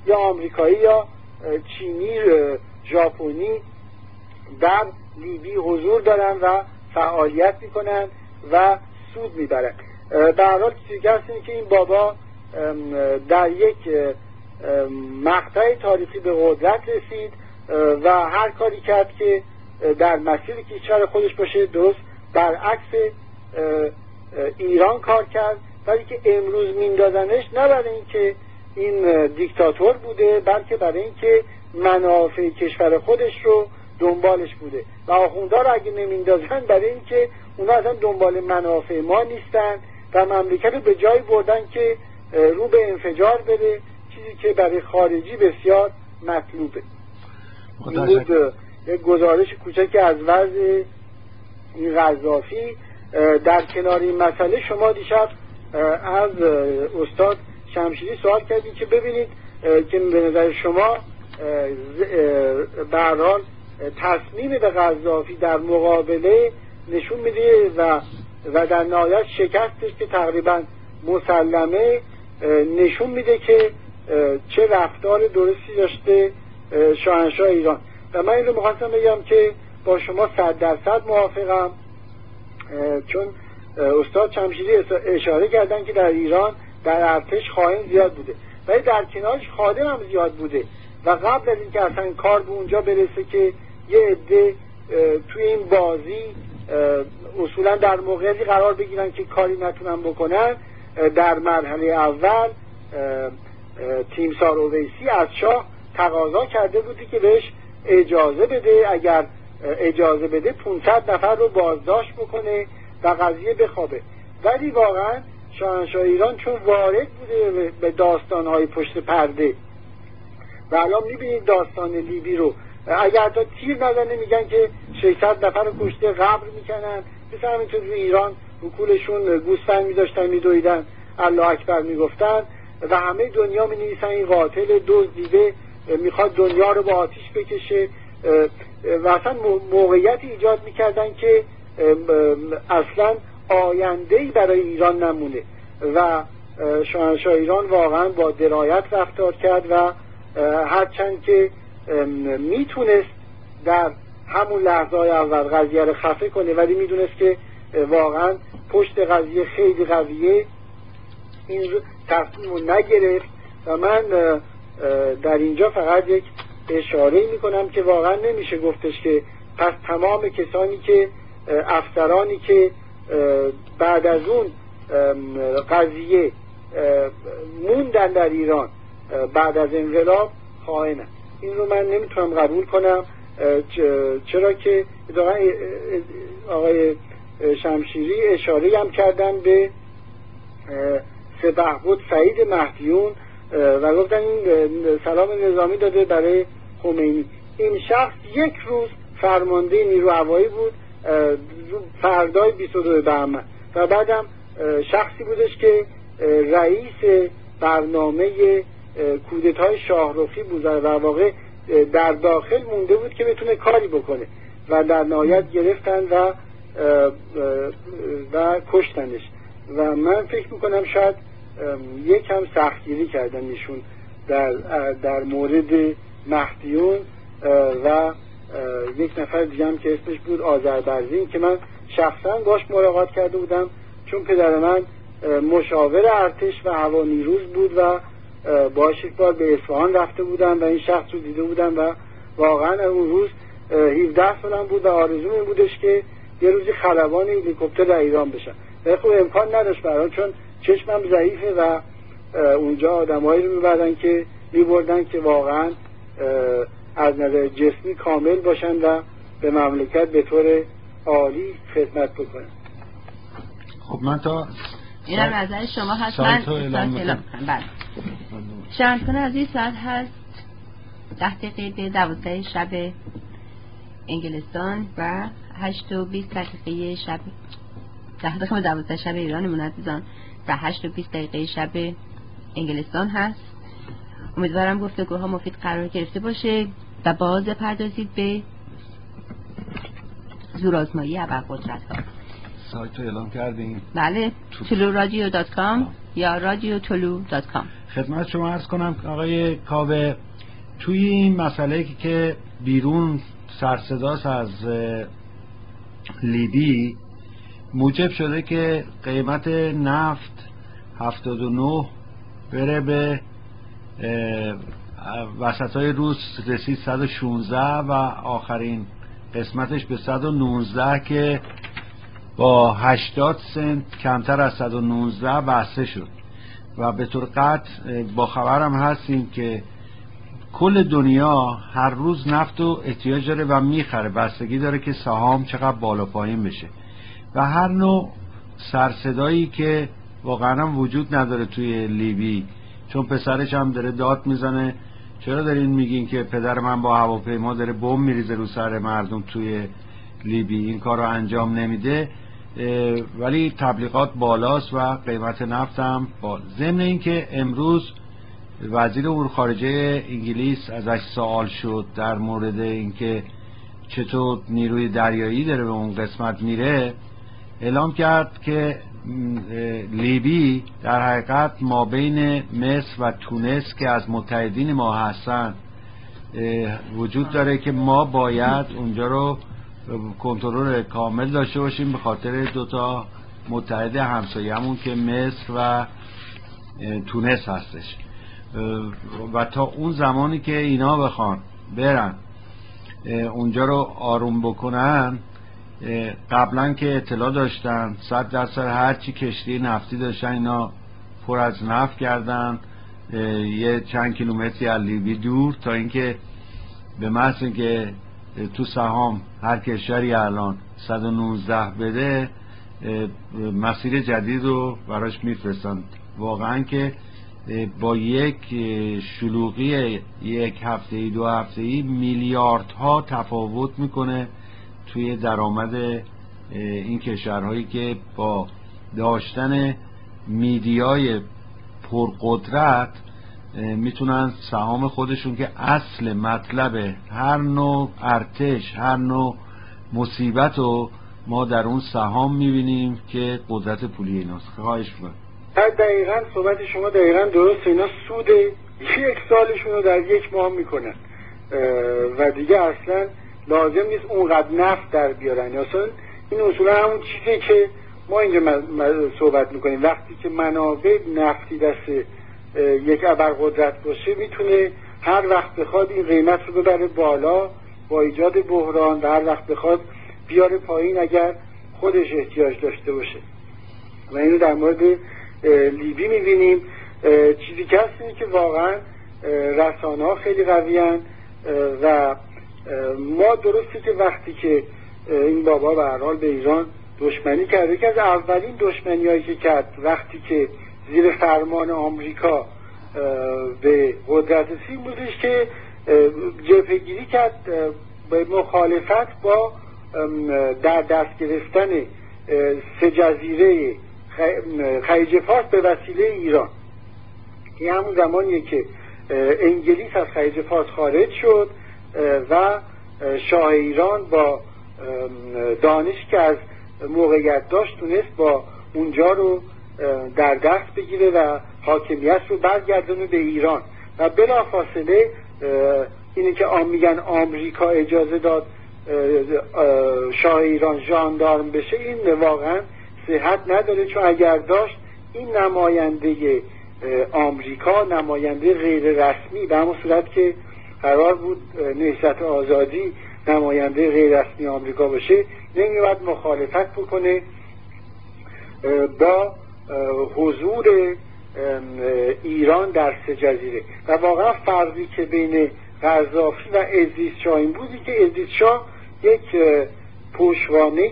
یا آمریکایی یا چینی ژاپنی در لیبی حضور دارن و فعالیت میکنن و سود میبرن. به هر حال چیزی هست اینه که این بابا در یک مقطع تاریخی به قدرت رسید و هر کاری کرد که در مسیر کشور خودش باشه، درست برعکس ایران کار کرد، ولی که امروز میندازنش نه برای اینکه این دیکتاتور بوده، بلکه برای اینکه منافع کشور خودش رو دنبالش بوده و آخوندا رو اگه نمیندازن برای اینکه اونا اصلا دنبال منافع ما نیستن و مملکت رو به جایی بردن که رو به انفجار بره، چیزی که برای خارجی بسیار مطلوبه. این بود یک گزارش کوچکی از وضع این قذافی. در کنار این مسئله شما دیشب از استاد شمشیری سوال کردید که ببینید که به نظر شما به هر حال تصمیم به قذافی در مقابله نشون میده و و در نهایت شکستش که تقریبا مسلمه نشون میده که چه رفتار درستی داشته شاهنشاه ایران. و من این رو میخواستم بگم که با شما صد درصد موافقم، چون استاد شمشیری اشاره کردن که در ایران در ارتش خائن زیاد بوده، ولی در کنارش خادم هم زیاد بوده و قبل از اینکه اصلا کار به اونجا برسه که یه عده توی این بازی اصولا در موقعیتی قرار بگیرن که کاری نتونن بکنن، در مرحله اول تیمسار اویسی از شاه تقاضا کرده بودی که بهش اجازه بده، اگر اجازه بده پانصد نفر رو بازداشت بکنه و قضیه بخوابه. ولی واقعا شاهنشاه ایران چون وارد بوده به داستانهای پشت پرده و الان میبینید داستان لیبی رو، اگر تا تیر نزنه میگن که ششصد نفر رو کشته، قبر میکنن، مثل همینطور تو ایران رو کولشون گوسفند میذاشتن میدویدن، الله اکبر میگفتن و همه دنیا مینویسن این قاتل دزدیده میخواد دنیا رو با آتیش بکشه و اصلا موقعیتی ایجاد میکردن که اصلا آینده‌ای برای ایران نمونه و شاهنشاه ایران واقعا با درایت رفتار کرد و هرچند که میتونست در همون لحظه های اول قضیه رو خفه کنه، ولی میدونست که واقعا پشت قضیه خیلی قویه، این تصمیم رو نگرفت. و من در اینجا فقط یک اشاره میکنم که واقعا نمیشه گفتش که پس تمام کسانی که افسرانی که بعد از اون قضیه موندن در ایران بعد از انقلاب خائنن. این رو من نمیتونم قبول کنم، چرا که آقای شمشیری اشاره هم کردن به سپهبد سعید مهدیون و گفتن این سلام نظامی داده برای خمینی. این شخص یک روز فرمانده نیرو هوایی بود فردای بیست و دو بهمن و بعدم شخصی بودش که رئیس برنامه کودتای شاهرخی بود و در واقع در داخل مونده بود که بتونه کاری بکنه و در نهایت گرفتن و و کشتنش. و من فکر میکنم شاید یک هم سختگیری کردن نشون در در مورد مهدیون و یک نفر دیگه هم که اسمش بود آذربرزین که من شخصا باش ملاقات کرده بودم، چون پدر من مشاور ارتش و هوانیروز بود و باش یک بار به اصفهان رفته بودم و این شخص رو دیده بودم و واقعا اون روز هفده سالم بود و آرزوم این بودش که یه روزی خلبان هلیکوپتر در ایران بشم. ولی خب امکان نداشت برام، چون چشمم ضعیفه و اونجا آدمایی رو میبردن که میبردن که واقعا از نظر جسمی کامل باشن و به مملکت به طور عالی خدمت بکنن. خب من تا این هم نظر شما هست. من اعلام کنم. بله شنونده عزیز، ساعت هست ده دقیقه به دوازده شب انگلستان و هشت و بیست دقیقه شب ده دقیقه دوازده شب ایرانمون عزیزان و هشت و بیست دقیقه شب انگلستان هست. امیدوارم گفتگوها مفید قرار گرفته باشه و باز پردازید به زورآزمایی ابرقدرت‌ها. سایت رو اعلام کردیم. بله طلو رادیو دات کام یا رادیو طلو دات کام. خدمت شما عرض کنم آقای کاوه، توی این مسئله که بیرون سرصداست از لیبی موجب شده که قیمت نفت هفتاد و نه بره به وسطای روز رسید صد و شانزده و آخرین قسمتش به صد و نوزده که با هشتاد سنت کمتر از صد و نوزده بسته شد و به طور قطع با خبرم هستیم که کل دنیا هر روز نفت و احتیاج داره و میخره، بستگی داره که سهام چقدر بالا پایین بشه و هر نوع سرصدایی که واقعا وجود نداره توی لیبی، چون پسرش هم داره داد میزنه چرا دارین میگین که پدر من با هواپیما داره بمب میریزه رو سر مردم توی لیبی، این کار رو انجام نمیده، ولی تبلیغات بالاست و قیمت نفت هم بالا. ضمن این که امروز وزیر امور خارجه انگلیس ازش سوال شد در مورد اینکه چطور نیروی دریایی داره به اون قسمت میره، اعلام کرد که لیبی در حقیقت ما بین مصر و تونس که از متحدین ما هستن وجود داره که ما باید اونجا رو کنترل کامل داشته باشیم به خاطر دوتا متحد همسایه‌مون که مصر و تونس هستش و تا اون زمانی که اینا بخوان برن اونجا رو آروم بکنن، قبلا که اطلاع داشتن صد درصد هرچی کشتی نفتی داشتن اینا پر از نفت کردن یه چند کیلومتری از لیبی دور، تا اینکه به محض اینکه تو سهام هر کشوری الان صد و نوزده بده مسیر جدید رو براش میفرستن. واقعا که با یک شلوغی یک هفته دو هفته میلیاردها تفاوت میکنه توی درآمد این کشورهایی که با داشتن میدیای پرقدرت میتونن سهام خودشون که اصل مطلب هر نوع ارتش هر نوع مصیبت رو ما در اون سهام میبینیم که قدرت پولی ایناست. خواهش میکنم. دقیقاً صحبت شما دقیقاً درست، اینا سود یک سالشون رو در یک ماه میکنن و دیگه اصلا لازم نیست اونقدر نفت در بیارن. اصلا این اصولا همون چیزی که ما اینجا صحبت میکنیم، وقتی که منابع نفتی دست یک ابرقدرت باشه میتونه هر وقت بخواد این قیمت رو ببره بالا با ایجاد بحران و هر وقت بخواد بیاره پایین اگر خودش احتیاج داشته باشه و اینو در مورد لیبی میبینیم. چیزی که هست اینه که واقعا رسانه ها خیلی قوی هن و ما درسته که وقتی که این بابا به هر حال به ایران دشمنی کرده که از اولین دشمنی هایی که کرد وقتی که زیر فرمان آمریکا به قدرت رسید بودش که جبهه‌گیری کرد به مخالفت با در دست گرفتن سه جزیره خلیج فارس به وسیله ایران. این همون زمانیه که انگلیس از خلیج فارس خارج شد و شاه ایران با دانشی که از موقعیت داشت تونست با اونجا رو در دست بگیره و حاکمیت رو برگردونه به ایران و بلافاصله اینه که میگن آمریکا اجازه داد شاه ایران ژاندارم بشه، این واقعا صحت نداره، چون اگر داشت این نماینده آمریکا نماینده غیر رسمی به همون صورت که قرار بود نهضت آزادی نماینده غیر رسمی آمریکا باشه نمی‌باید مخالفت بکنه با حضور ایران در سه جزیره. و واقعا فرقی که بین قذافی و عزیز شاه این بودی که عزیز شاه یک پشوانه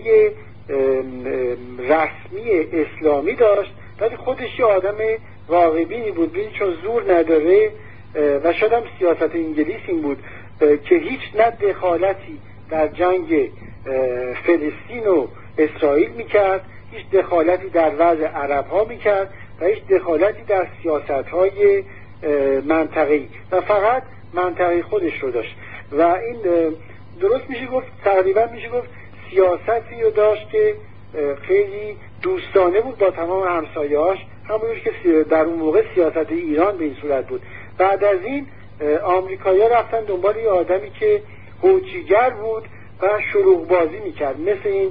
رسمی اسلامی داشت ولی خودش یه آدم واقع‌بینی بود، ببین چون زور نداره و شاید هم سیاست انگلیس این بود که هیچ نه دخالتی در جنگ فلسطین و اسرائیل میکرد، هیچ دخالتی در وضع عرب ها میکرد و هیچ دخالتی در سیاست های منطقه‌ای و فقط منطقه خودش رو داشت و این درست میشه گفت تقریبا میشه گفت سیاستی رو داشت که خیلی دوستانه بود با تمام همسایه‌هاش همونجور که در اون موقع سیاست ایران به این صورت بود. بعد از این آمریکایی‌ها رفتن دنبال یه آدمی که هوچیگر بود و شلوغ بازی میکرد، مثل این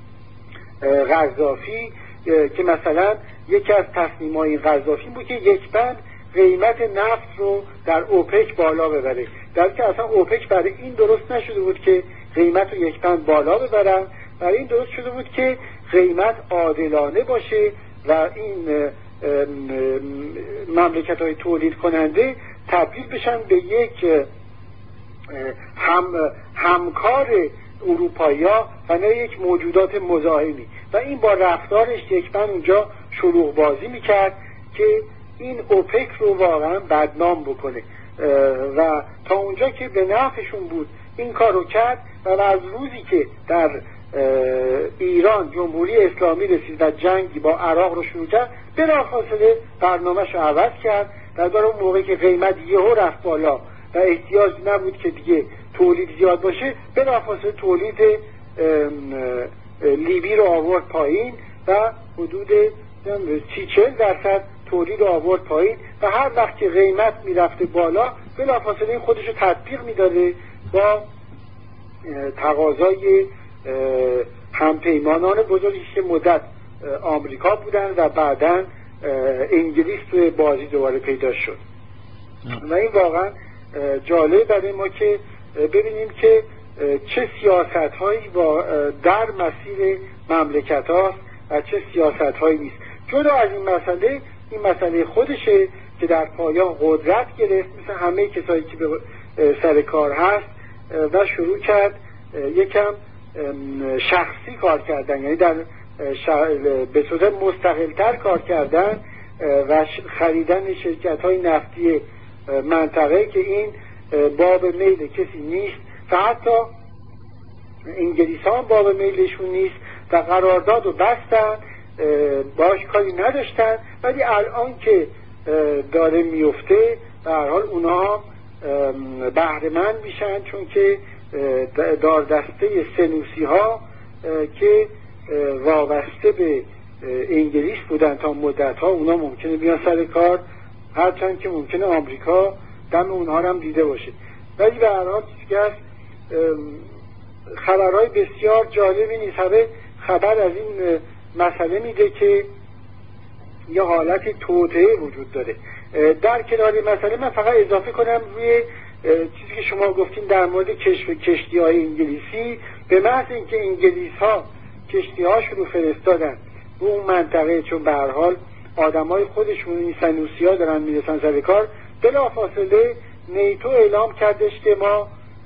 قذافی که مثلا یکی از تصمیم‌های این قذافی بود که یک بند قیمت نفت رو در اوپک بالا ببره، در حالی که اصلا اوپک برای این درست نشده بود که قیمت رو یک بند بالا ببرن، برای این درست شده بود که قیمت عادلانه باشه و این مملکت‌های تولید کننده تبدیل بشن به یک هم همکار اروپایی‌ها و نه یک موجودات مزاحمی. و این با رفتارش یک بند اونجا شلوغ بازی میکرد که این اوپک رو واقعا بدنام بکنه و تا اونجا که به نفعشون بود این کار رو کرد. و از روزی که در ایران جمهوری اسلامی رسید و جنگی با عراق رو شروع کرد، بلافاصله برنامه‌اش رو عوض کرد. در اون موقعی که قیمت یهو رفت بالا و احتیاج نبود که دیگه تولید زیاد باشه، بلافاصله تولید لیبی رو آورد پایین و حدود سی چهل درصد تولید رو آورد پایین و هر وقت که قیمت میرفته بالا بلافاصله این خودش رو تطبیق میداده با تقاضای همپیمانان بزرگی که مدت آمریکا بودن و بعداً انگلیس توی بازی دوباره پیدا شد. و این واقعا جالب برای ما که ببینیم که چه سیاست هایی در مسیر مملکت هاست و چه سیاست هایی نیست. جدا از این مسئله، این مسئله خودشه که در پایان قدرت گرفت مثل همه کسایی که به سر کار هست و شروع کرد یکم شخصی کار کردن، یعنی در به صورت مستقلتر کار کردن و خریدن شرکت های نفتی منطقه که این باب میل کسی نیست و حتی انگلیس ها باب میلشون نیست و قرارداد رو بستن، باش کاری نداشتن. ولی الان که داره میفته به هر حال اونها بهره‌مند میشن، چون که دار دسته سنوسی ها که وابسته به انگلیس بودن تا مدت ها، اونا ممکنه بیان سر کار، هرچند که ممکنه آمریکا دم اونها هم دیده باشه. ولی به هر حال خبرهای بسیار جالبی نیست. همه خبر از این مسئله میده که یه حالت توطئه وجود داره. در کنار مسئله من فقط اضافه کنم روی چیزی که شما گفتین در مورد کشف کشتی های انگلیسی. به محض اینکه انگلیس ها کشتی هاشون رو فرستادن رو اون منطقه، چون به هر حال آدمای خودشون این سنوسی ها دارن میرسن سر کار، بلافاصله نیتو اعلام کردش که ما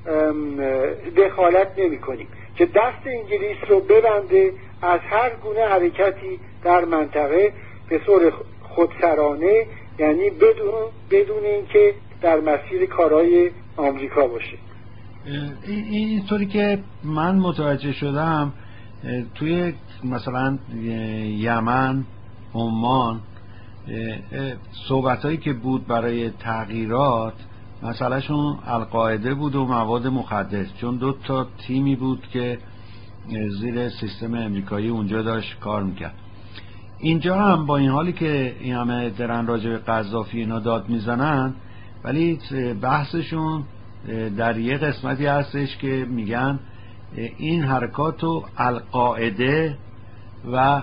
دخالت نمی کنیم، که دست انگلیس رو ببنده از هر گونه حرکتی در منطقه به طور خودسرانه، یعنی بدون بدون اینکه در مسیر کارهای آمریکا باشه. اینطوری که من متوجه شدم توی مثلا یمن، عمان، صحبتایی که بود برای تغییرات، مسئلهشون القاعده بود و مواد مخدر، چون دو تا تیمی بود که زیر سیستم امریکایی اونجا داشت کار میکرد. اینجا هم با این حالی که این همه درن راجع به قذافی اینا داد میزنن، ولی بحثشون در یه قسمتی هستش که میگن این حرکاتو القاعده و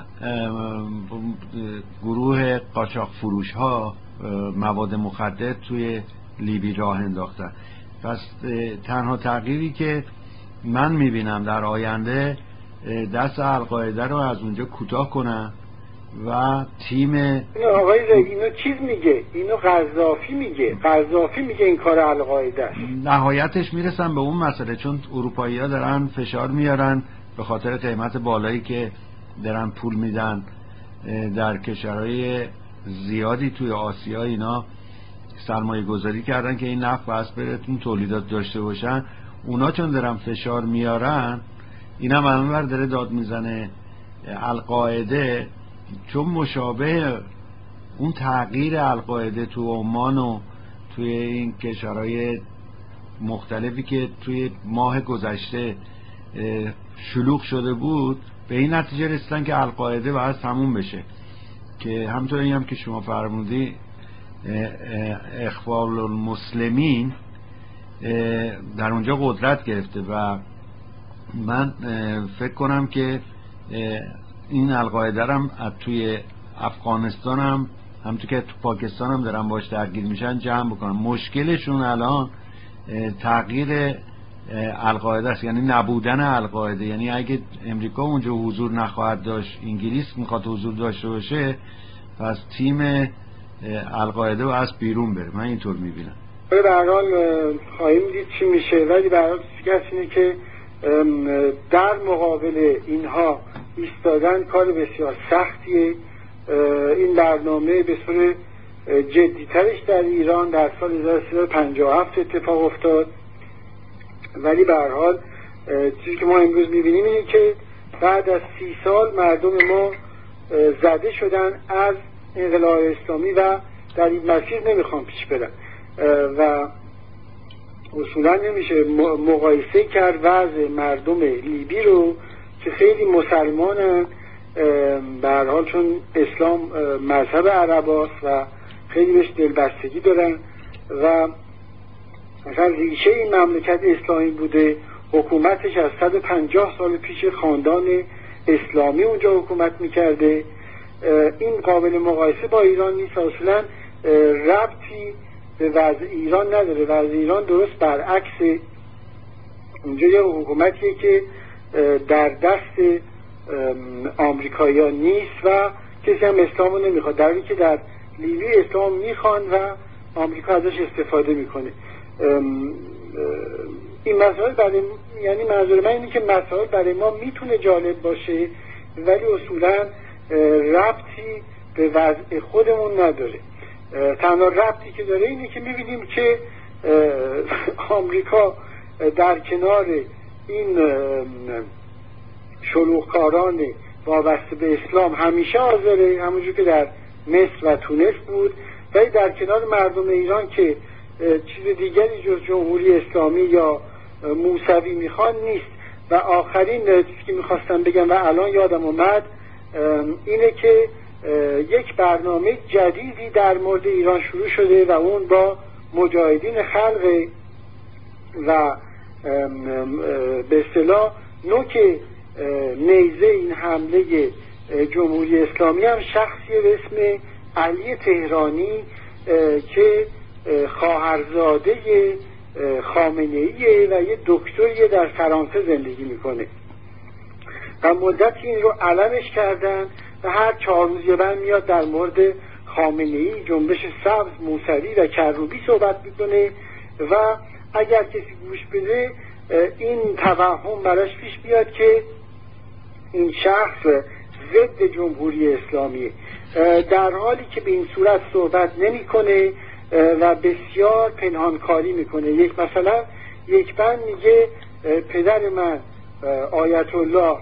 گروه قاچاق فروش ها مواد مخدر توی لیبی راه انداختن. پس تنها تغییری که من میبینم در آینده دست القاعده رو از اونجا کوتاه کنن و تیم آقای رایی اینو چیز میگه، اینو قذافی میگه، قذافی میگه این کار القاعده است. نهایتش میرسن به اون مسئله، چون اروپایی ها دارن فشار میارن به خاطر قیمت بالایی که دارن پول میدن در کشورهای زیادی توی آسیا. اینا سرمایه گذاری کردن که این نفت بس براتون تولیدات داشته باشن، اونا چون دارن فشار میارن، اینا منور داره داد میزنه القاعده، چون مشابه اون تغییر القاعده تو عمان و توی این کشورهای مختلفی که توی ماه گذشته شلوغ شده بود، به این نتیجه رسیدن که القاعده باید تموم بشه. که همطوری هم که شما فرمودی اخوان المسلمین در اونجا قدرت گرفته و من فکر کنم که این القاعده هم توی افغانستان هم همونطور که تو پاکستان هم دارن باش درگیر میشن جمع بکنن. مشکلشون الان تغییر القاعده است، یعنی نبودن القاعده. یعنی اگه امریکا اونجا حضور نخواهد داشت، انگلیس میخواد حضور داشته باشه، پس تیم القاعده و از بیرون بره. من اینطور میبینم. به هر حال خواهیم دید چی میشه، ولی به هر حال چیزی اینه که در مقابل اینها ایستادن کار بسیار سختیه. این برنامه به صورت جدیترش در ایران در سال هزار و سیصد و پنجاه و هفت اتفاق افتاد، ولی به هر حال چیزی که ما امروز میبینیم اینه که بعد از سی سال مردم ما زده شدن از انقلاب اسلامی و در این مسیر نمیخوان پیش برن و اصولا نمیشه مقایسه کرد وضع مردم لیبی رو که خیلی مسلمانن به هر حال، چون اسلام مذهب عرب است و خیلی بهش دلبستگی دارن و مثلا ریشه این مملکت اسلامی بوده، حکومتش از صد و پنجاه سال پیش خاندان اسلامی اونجا حکومت میکرده. این قابل مقایسه با ایران نیست، اصولا ربطی به وضع ایران نداره. وضع ایران درست برعکس، اونجا یه حکومتیه که در دست آمریکایی‌ها نیست و کسی هم اسلامو نمیخواد، در حالی که در لیبی اسلام میخوان و آمریکا ازش استفاده میکنه. این مسائل برای، یعنی منظور من اینه که مسائل برای ما میتونه جالب باشه ولی اصولا ربطی به وضع خودمون نداره. تنها ربطی که داره اینه که میبینیم که آمریکا در کنار این شلوغکاران وابسته به اسلام همیشه حاضره، همونجور که در مصر و تونس بود، ولی در کنار مردم ایران که چیز دیگری جز جمهوری اسلامی یا موسوی میخوان نیست. و آخرین چیزی که میخواستم بگم و الان یادم اومد اینه که یک برنامه جدیدی در مورد ایران شروع شده و اون با مجاهدین خلق و به اصطلاح نوک نیزه این حمله جمهوری اسلامی هم شخصی به اسم علی تهرانی که خواهرزاده خامنه‌ایه و یه دکتریه در فرانسه زندگی میکنه و مدتی این رو علمش کردن و هر چهار روز یه بار میاد در مورد خامنه‌ای، جنبش سبز، موسوی و کروبی صحبت میکنه و اگر کسی گوش بده این توهم براش پیش بیاد که این شخص ضد جمهوری اسلامیه، در حالی که به این صورت صحبت نمیکنه و بسیار پنهانکاری میکنه. یک مثلا یک بند میگه پدر من آیت الله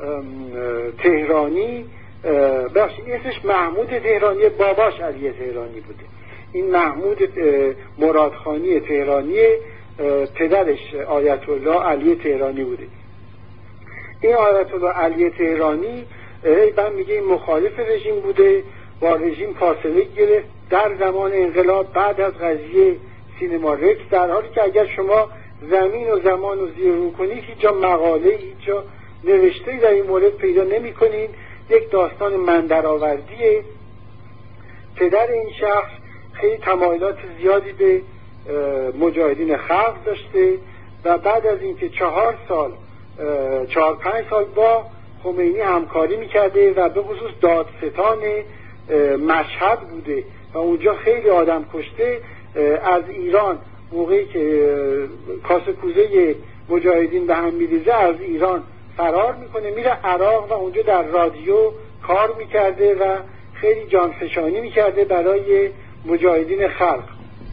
تهرانی، بخشی اسمش محمود تهرانی، باباش علی تهرانی بوده. این محمود مرادخانی تهرانی، پدرش آیت الله علی تهرانی بوده. این آیت الله علی تهرانی من میگه این مخالف رژیم بوده، با رژیم فاصله گرفت در زمان انقلاب بعد از قضیه سینما رکس، در حالی که اگر شما زمین و زمان رو زیر رو کنید هیچ جا مقاله، هیچ جا نوشته در این مورد پیدا نمی کنید. یک داستان مندرآوردیه. پدر این شخص خیلی تمایلات زیادی به مجاهدین خلق داشته و بعد از اینکه چهار سال چهار پنج سال با خمینی همکاری میکرده و به خصوص دادستان مشهد بوده و اونجا خیلی آدم کشته، از ایران موقعی که کاسه کوزه مجاهدین به هم میریزه از ایران فرار میکنه، میره عراق و اونجا در رادیو کار میکرده و خیلی جانفشانی میکرده برای مجاهدین خلق.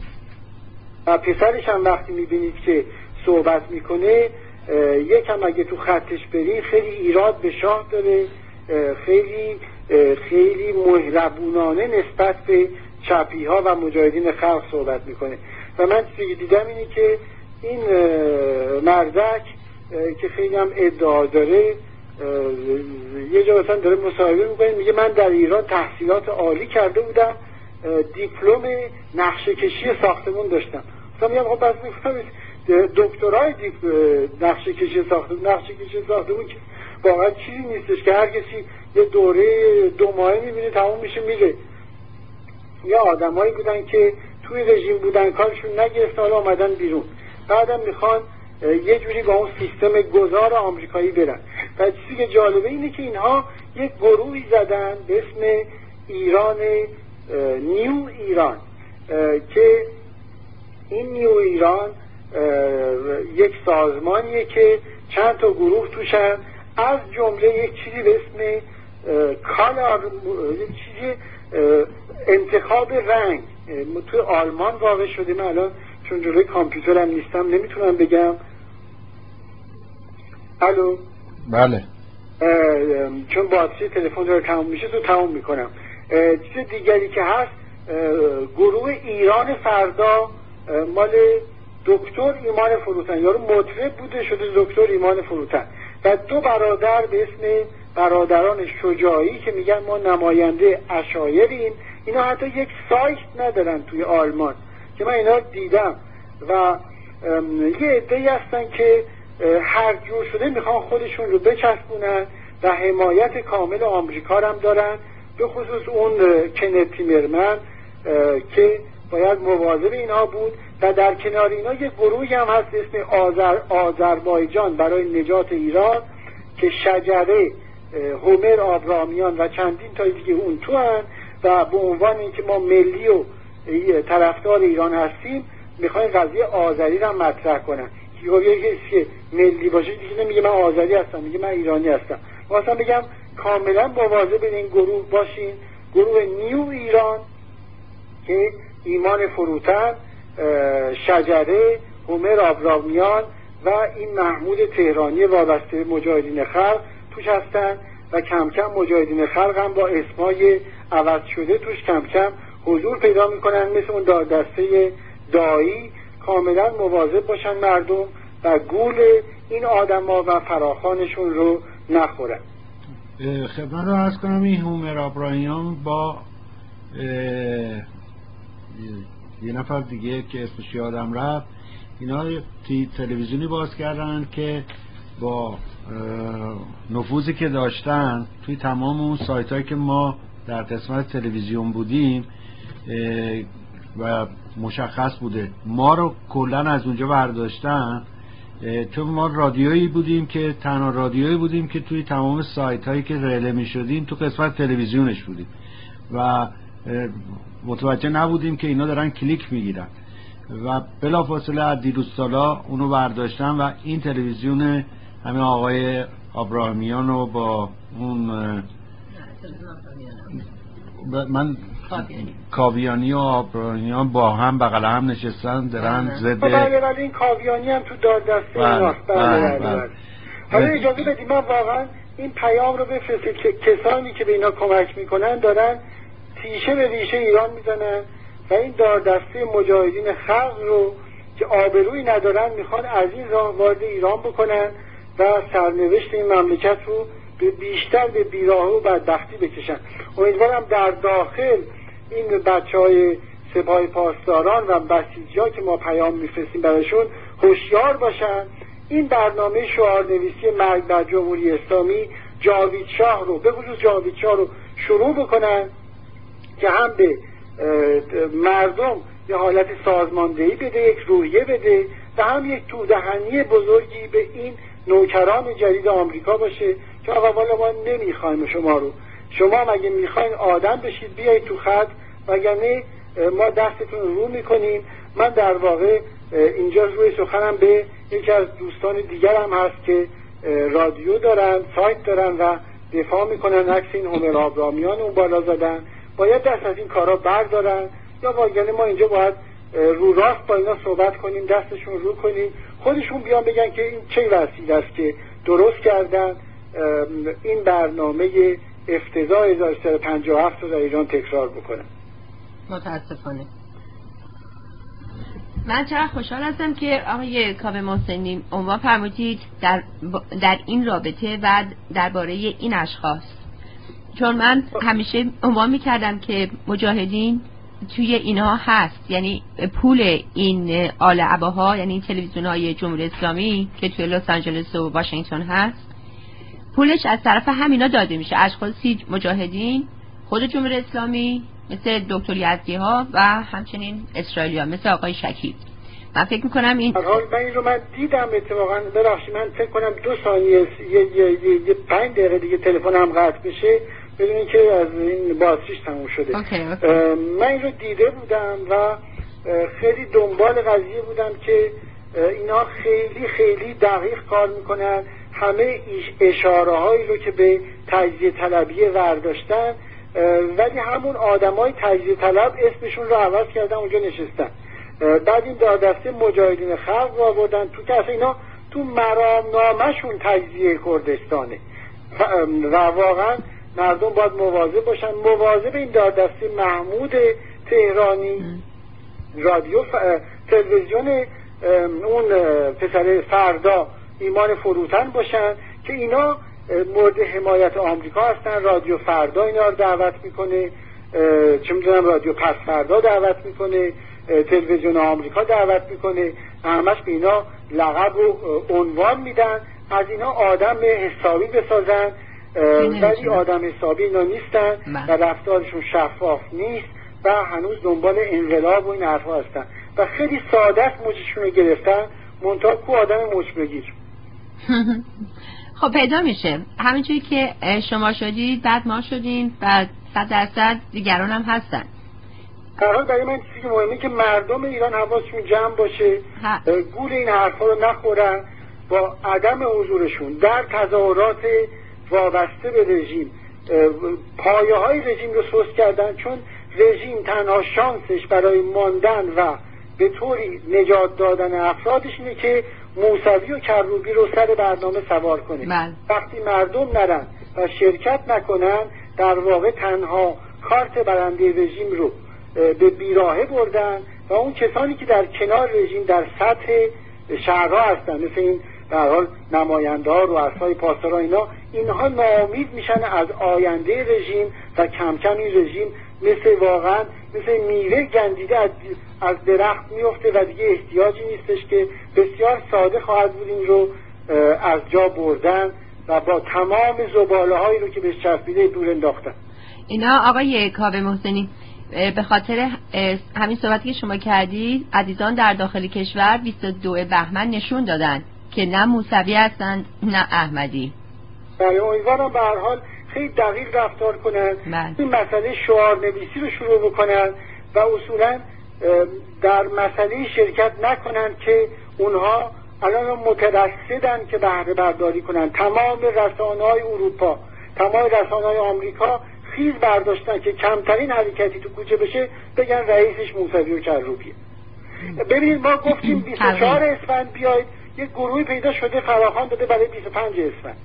و پسرش هم وقتی میبینید که صحبت میکنه یکم اگه تو خطش برید خیلی ایراد به شاه داره، خیلی خیلی مهربونانه نسبت به چپی ها و مجاهدین خلق صحبت میکنه. و من چیزی دیدم اینه که این مردک که خیلی هم ادعا داره یه جا مثلا داره مصاحبه میکنه، میگه من در ایران تحصیلات عالی کرده بودم، دیپلم نقشه کشی ساختمون داشتم. مثلا میگم خب بس میگم دکترای نقشه کشی ساختمون، نقشه کشی ساختمون که واقعا چیزی نیستش که هر کسی یه دوره دو ماهه میبینه تموم میشه میره. یا آدمایی بودن که توی رژیم بودن کارشون نگرفت، حالا آمدن بیرون، بعدم میخوان یه جوری با اون سیستم گذار آمریکایی برن. و چیزی که جالبه اینه که اینها یک گروهی زدن به اسم ایران، نیو ایران، که این نیو ایران یک سازمانیه که چند تا گروه توشن، از جمله یک چیزی به اسم کالر، یک چیزی انتخاب رنگ. توی آلمان واقع شده، من الان چون جلوی کامپیوترم نیستم نمیتونم بگم. الو بله، چون باتری تلفن داره تموم میشه تو تموم میکنم. چیز دیگری که هست، گروه ایران فردا مال دکتر ایمان فروتن، یارو مطرب بوده شده دکتر ایمان فروتن، و دو برادر به اسم برادران شجاعی که میگن ما نماینده عشایریم. اینا حتی یک سایت ندارن توی آلمان که من اینا دیدم، و یه عده‌ای هستن که هر جور شده میخوان خودشون رو بچسبونن و حمایت کامل آمریکا هم دارن، به خصوص اون کنت تیمرمن که باید مواظب اینها بود. و در کنار اینا یک گروهی هم هست اسم آذر آذربایجان برای نجات ایران که شجره، هومر آبرامیان و چندین تا دیگه اون تو هن، و به عنوان اینکه ما ملی و طرفدار ایران هستیم میخواین قضیه آذری رو مطرح کنن. یه کسی که ملی باشه دیگه نمیگه من آذری هستم، میگه من ایرانی هستم. واسه بگم کاملا مواظب این گروه باشین. گروه نیو ایران که ایمان فروتن، شجره، هومر آبرامیان و این محمود تهرانی وابسته مجاهدین خلق توش هستن، و کم کم مجاهدین خلق هم با اسمای عوض شده توش کم کم حضور پیدا میکنن، مثل اون دسته دایی. کاملا مواظب باشن مردم و گول این آدما و فراخانشون رو نخورن. خدمت رو عرض کنم این هومر آبرامیان با یه نفر دیگه که اسمش یادم رفت، اینا تلویزیونی باز کردن که با نفوذی که داشتن توی تمام اون سایت هایی که ما در قسمت تلویزیون بودیم و مشخص بوده ما رو کلن از اونجا برداشتن، چون ما رادیویی بودیم که تنها رادیویی بودیم که توی تمام سایت هایی که رله می شدیم تو قسمت تلویزیونش بودیم و متوجه نبودیم که اینا دارن کلیک میگیرن، و بلافاصله از دیروز سالا اونو برداشتن و این تلویزیون همین آقای آبرامیان رو با اون من کاویانی و آبرامیان با هم بغل هم نشستن دارن ضد. بله بله این کاویانی هم تو داددسته ایناست. بله بله. حالا اجازه بدید من واقعا این پیام رو بفرستید که کسانی که به اینا کمک میکنن دارن تیشه به ریشه ایران میزنن و این داردسته مجاهدین خلق رو که آبرویی ندارن میخوان از این راه وارد ایران بکنن و سرنوشت این مملکت رو به بیشتر به بیراهه و بدبختی بکشن. امیدوارم در داخل این بچه های سپاه پاسداران و بسیجا که ما پیام میفرستیم براشون هوشیار باشن. این برنامه شعارنویسی مرگ بر جمهوری اسلامی جاوید شاه رو به خصوص جاوید شاه رو شروع بکنن که هم به مردم یه حالت سازماندهی بده، یک روحیه بده، و هم یک تودهنی بزرگی به این نوکران جدید آمریکا باشه که آقا والا ما نمیخوایم شما رو، شما مگه میخواین آدم بشید بیایید تو خط، وگرنه ما دستتون رو میکنیم. من در واقع اینجا روی سخنم به یکی از دوستان دیگر هم هست که رادیو دارن، سایت دارن و دفاع میکنن عکس این هومر آبرامیان اون بالا زدن، باید دست از این کارا بردارن، یا واقعا ما اینجا باید رو راست با اینا صحبت کنیم، دستشون رو کنیم، خودشون بیان بگن که این چه وسیله است که درست کردن این برنامه افتضاح هزار و سیصد و پنجاه و هفت رو در ایران تکرار بکنن. متاسفانه من چرا خوشحال هستم که آقای کاوه محسنی عنوان فرمودید در, در این رابطه و درباره این اشخاص، چون من همیشه عنوان میکردم که مجاهدین توی اینها هست، یعنی پول این آل عباها، یعنی این تلویزیون های جمهوری اسلامی که توی لس آنجلس و واشنگتن هست، پولش از طرف همینا داده میشه، اشخاصی مجاهدین، خود جمهوری اسلامی مثل دکتر یزدی ها و همچنین اسرائیلی ها مثل آقای شکیب. من فکر میکنم این حال من این رو من دیدم اتفاقا. ببخشید من فکر کنم دو ثانیه یه, یه،, یه،, یه پنج دقیقه دیگه تلفنم قطع بشه بدون که از این بازیش تموم شده. اوکی، اوکی. من این رو دیده بودم و خیلی دنبال قضیه بودم که اینا خیلی خیلی دقیق کار میکنن، همه اشاره هایی رو که به تجزیه طلبی ورداشتن، ولی همون آدمای تجزیه طلب اسمشون رو عوض کردن اونجا نشستن. بعد این دادسته مجاهدین خلق رو آوردن تو که اصلا اینا تو مرامنامه‌شون تجزیه کردستانه و واقعا مردم باید مواظب باشن. مواظب این دادسته محمود تهرانی رادیو ف... تلویزیون اون پسر فردا ایمان فروتن باشن که اینا مورد حمایت آمریکا هستن. رادیو فردا اینا رو دعوت میکنه، چه میدونم رادیو پس فردا دعوت میکنه، تلویزیون آمریکا دعوت میکنه، همش به اینا لقب و عنوان میدن، از اینا آدم حسابی بسازن، ولی آدم حسابی اینا نیستن و رفتارشون شفاف نیست و هنوز دنبال انقلاب و این حرفا هستن و خیلی ساده است مچشون رو گرفتن، منتها کو آدم مچ بگیر. خب پیدا میشه همینجوری که شما شدید بعد ما شدیم و صد درصد دیگران هم هستن. در حال برای من چیزی که مهمه که مردم ایران حواسشون جمع باشه، گول این حرفا رو نخورن، با عدم حضورشون در تظاهرات وابسته به رژیم پایه های رژیم رو سست کردن، چون رژیم تنها شانسش برای ماندن و به طوری نجات دادن افرادش اینه که موسوی و کروبی رو سر برنامه سوار کنه. بل. وقتی مردم نرن و شرکت نکنن در واقع تنها کارت برنده رژیم رو به بیراهه بردن و اون کسانی که در کنار رژیم در سطح شهرها هستن مثل این در حال نماینده ها، رؤسای پاسداران، اینا اینها ناامید میشن از آینده رژیم و کم کم این رژیم مثل واقعا مثل میوه گندیده از, از درخت میفته و دیگه احتیاجی نیستش که بسیار ساده خواهد بود این رو از جا بردن و با تمام زباله هایی رو که بهش چسبیده دور انداختن. اینا آقای کاوه محسنی به خاطر همین صحبتی که شما کردید عزیزان در داخل کشور بیست و دو بهمن نشون دادن که نه موسوی هستند نه احمدی. بله امیدوارم به هر حال خیلی دقیق رفتار کنن. بله. این مسئله شعار نویسی رو شروع بکنن و اصولا در مسئله شرکت نکنن که اونها الان مترصدن که بهره برداری کنن. تمام رسانه‌های اروپا، تمام رسانه‌های آمریکا خیز برداشتن که کمترین حرکتی تو کوچه بشه بگن رئیسش موسوی و کروبیه. ببینید ما گفتیم بیست و چهار اسفند بیاید، یک گروهی پیدا شده فراخوان داده برای بیست و پنج اسفند.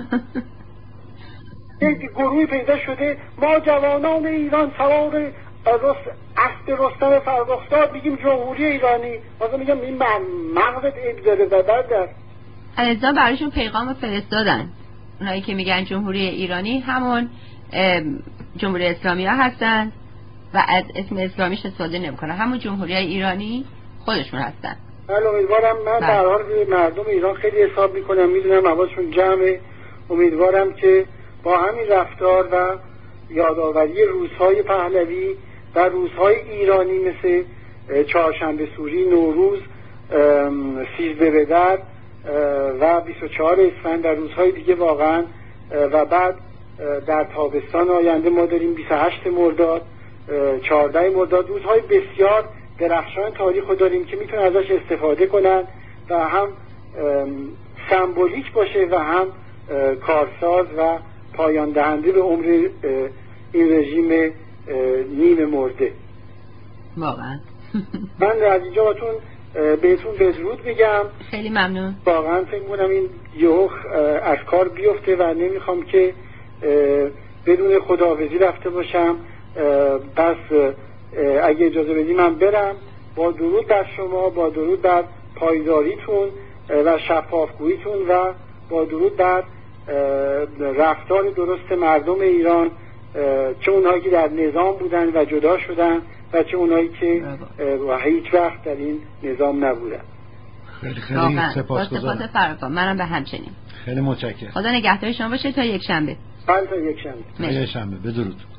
یک گروهی پیدا شده ما جوانان ایران سوار اسب رستم فرخزاد میگیم جمهوری ایرانی. مثلا میگم این مغزت عیب داره و بعد الان برایشون پیغام فرستادن. اونایی که میگن جمهوری ایرانی همون جمهوری اسلامی ها هستن و از اسم اسلامیش استفاده نمیکنن، همون جمهوری ایرانی خودشون هستن. من امیدوارم من در حال مردم ایران خیلی حساب میکنم، میدونم حواسشون جمعه. امیدوارم که با همین رفتار و یادآوری روزهای پهلوی و روزهای ایرانی مثل چهارشنبه سوری، نوروز، سیزده بدر و بیست و چهار اسفند در روزهای دیگه واقعا و بعد در تابستان آینده ما داریم بیست و هشت مرداد، چهارده مرداد، روزهای بسیار درخشان تاریخ رو داریم که میتونن ازش استفاده کنن و هم سمبولیک باشه و هم کارساز و پایان دهنده به عمر این رژیم نیمه مرده. واقعا من از اینجا باتون بهتون بدرود میگم. خیلی ممنون. واقعا فکر می‌کنم این یهو از کار بیفته و نمیخوام که بدون خداحافظی رفته باشم. پس اگه اجازه بدی من برم با درود بر شما، با درود بر پایداریتون و شفافگوییتون و با درود بر رفتار درست مردم ایران، چه اونهایی که در نظام بودن و جدا شدن و چه اونهایی که هیچ وقت در این نظام نبودن. خیلی خیلی سپاسگزارم. فراوان. منم به همچنین. خیلی متشکرم. خدا نگهدار شما باشه تا یک شنبه. بله تا یک شنبه. تا یک شنبه. بدرود.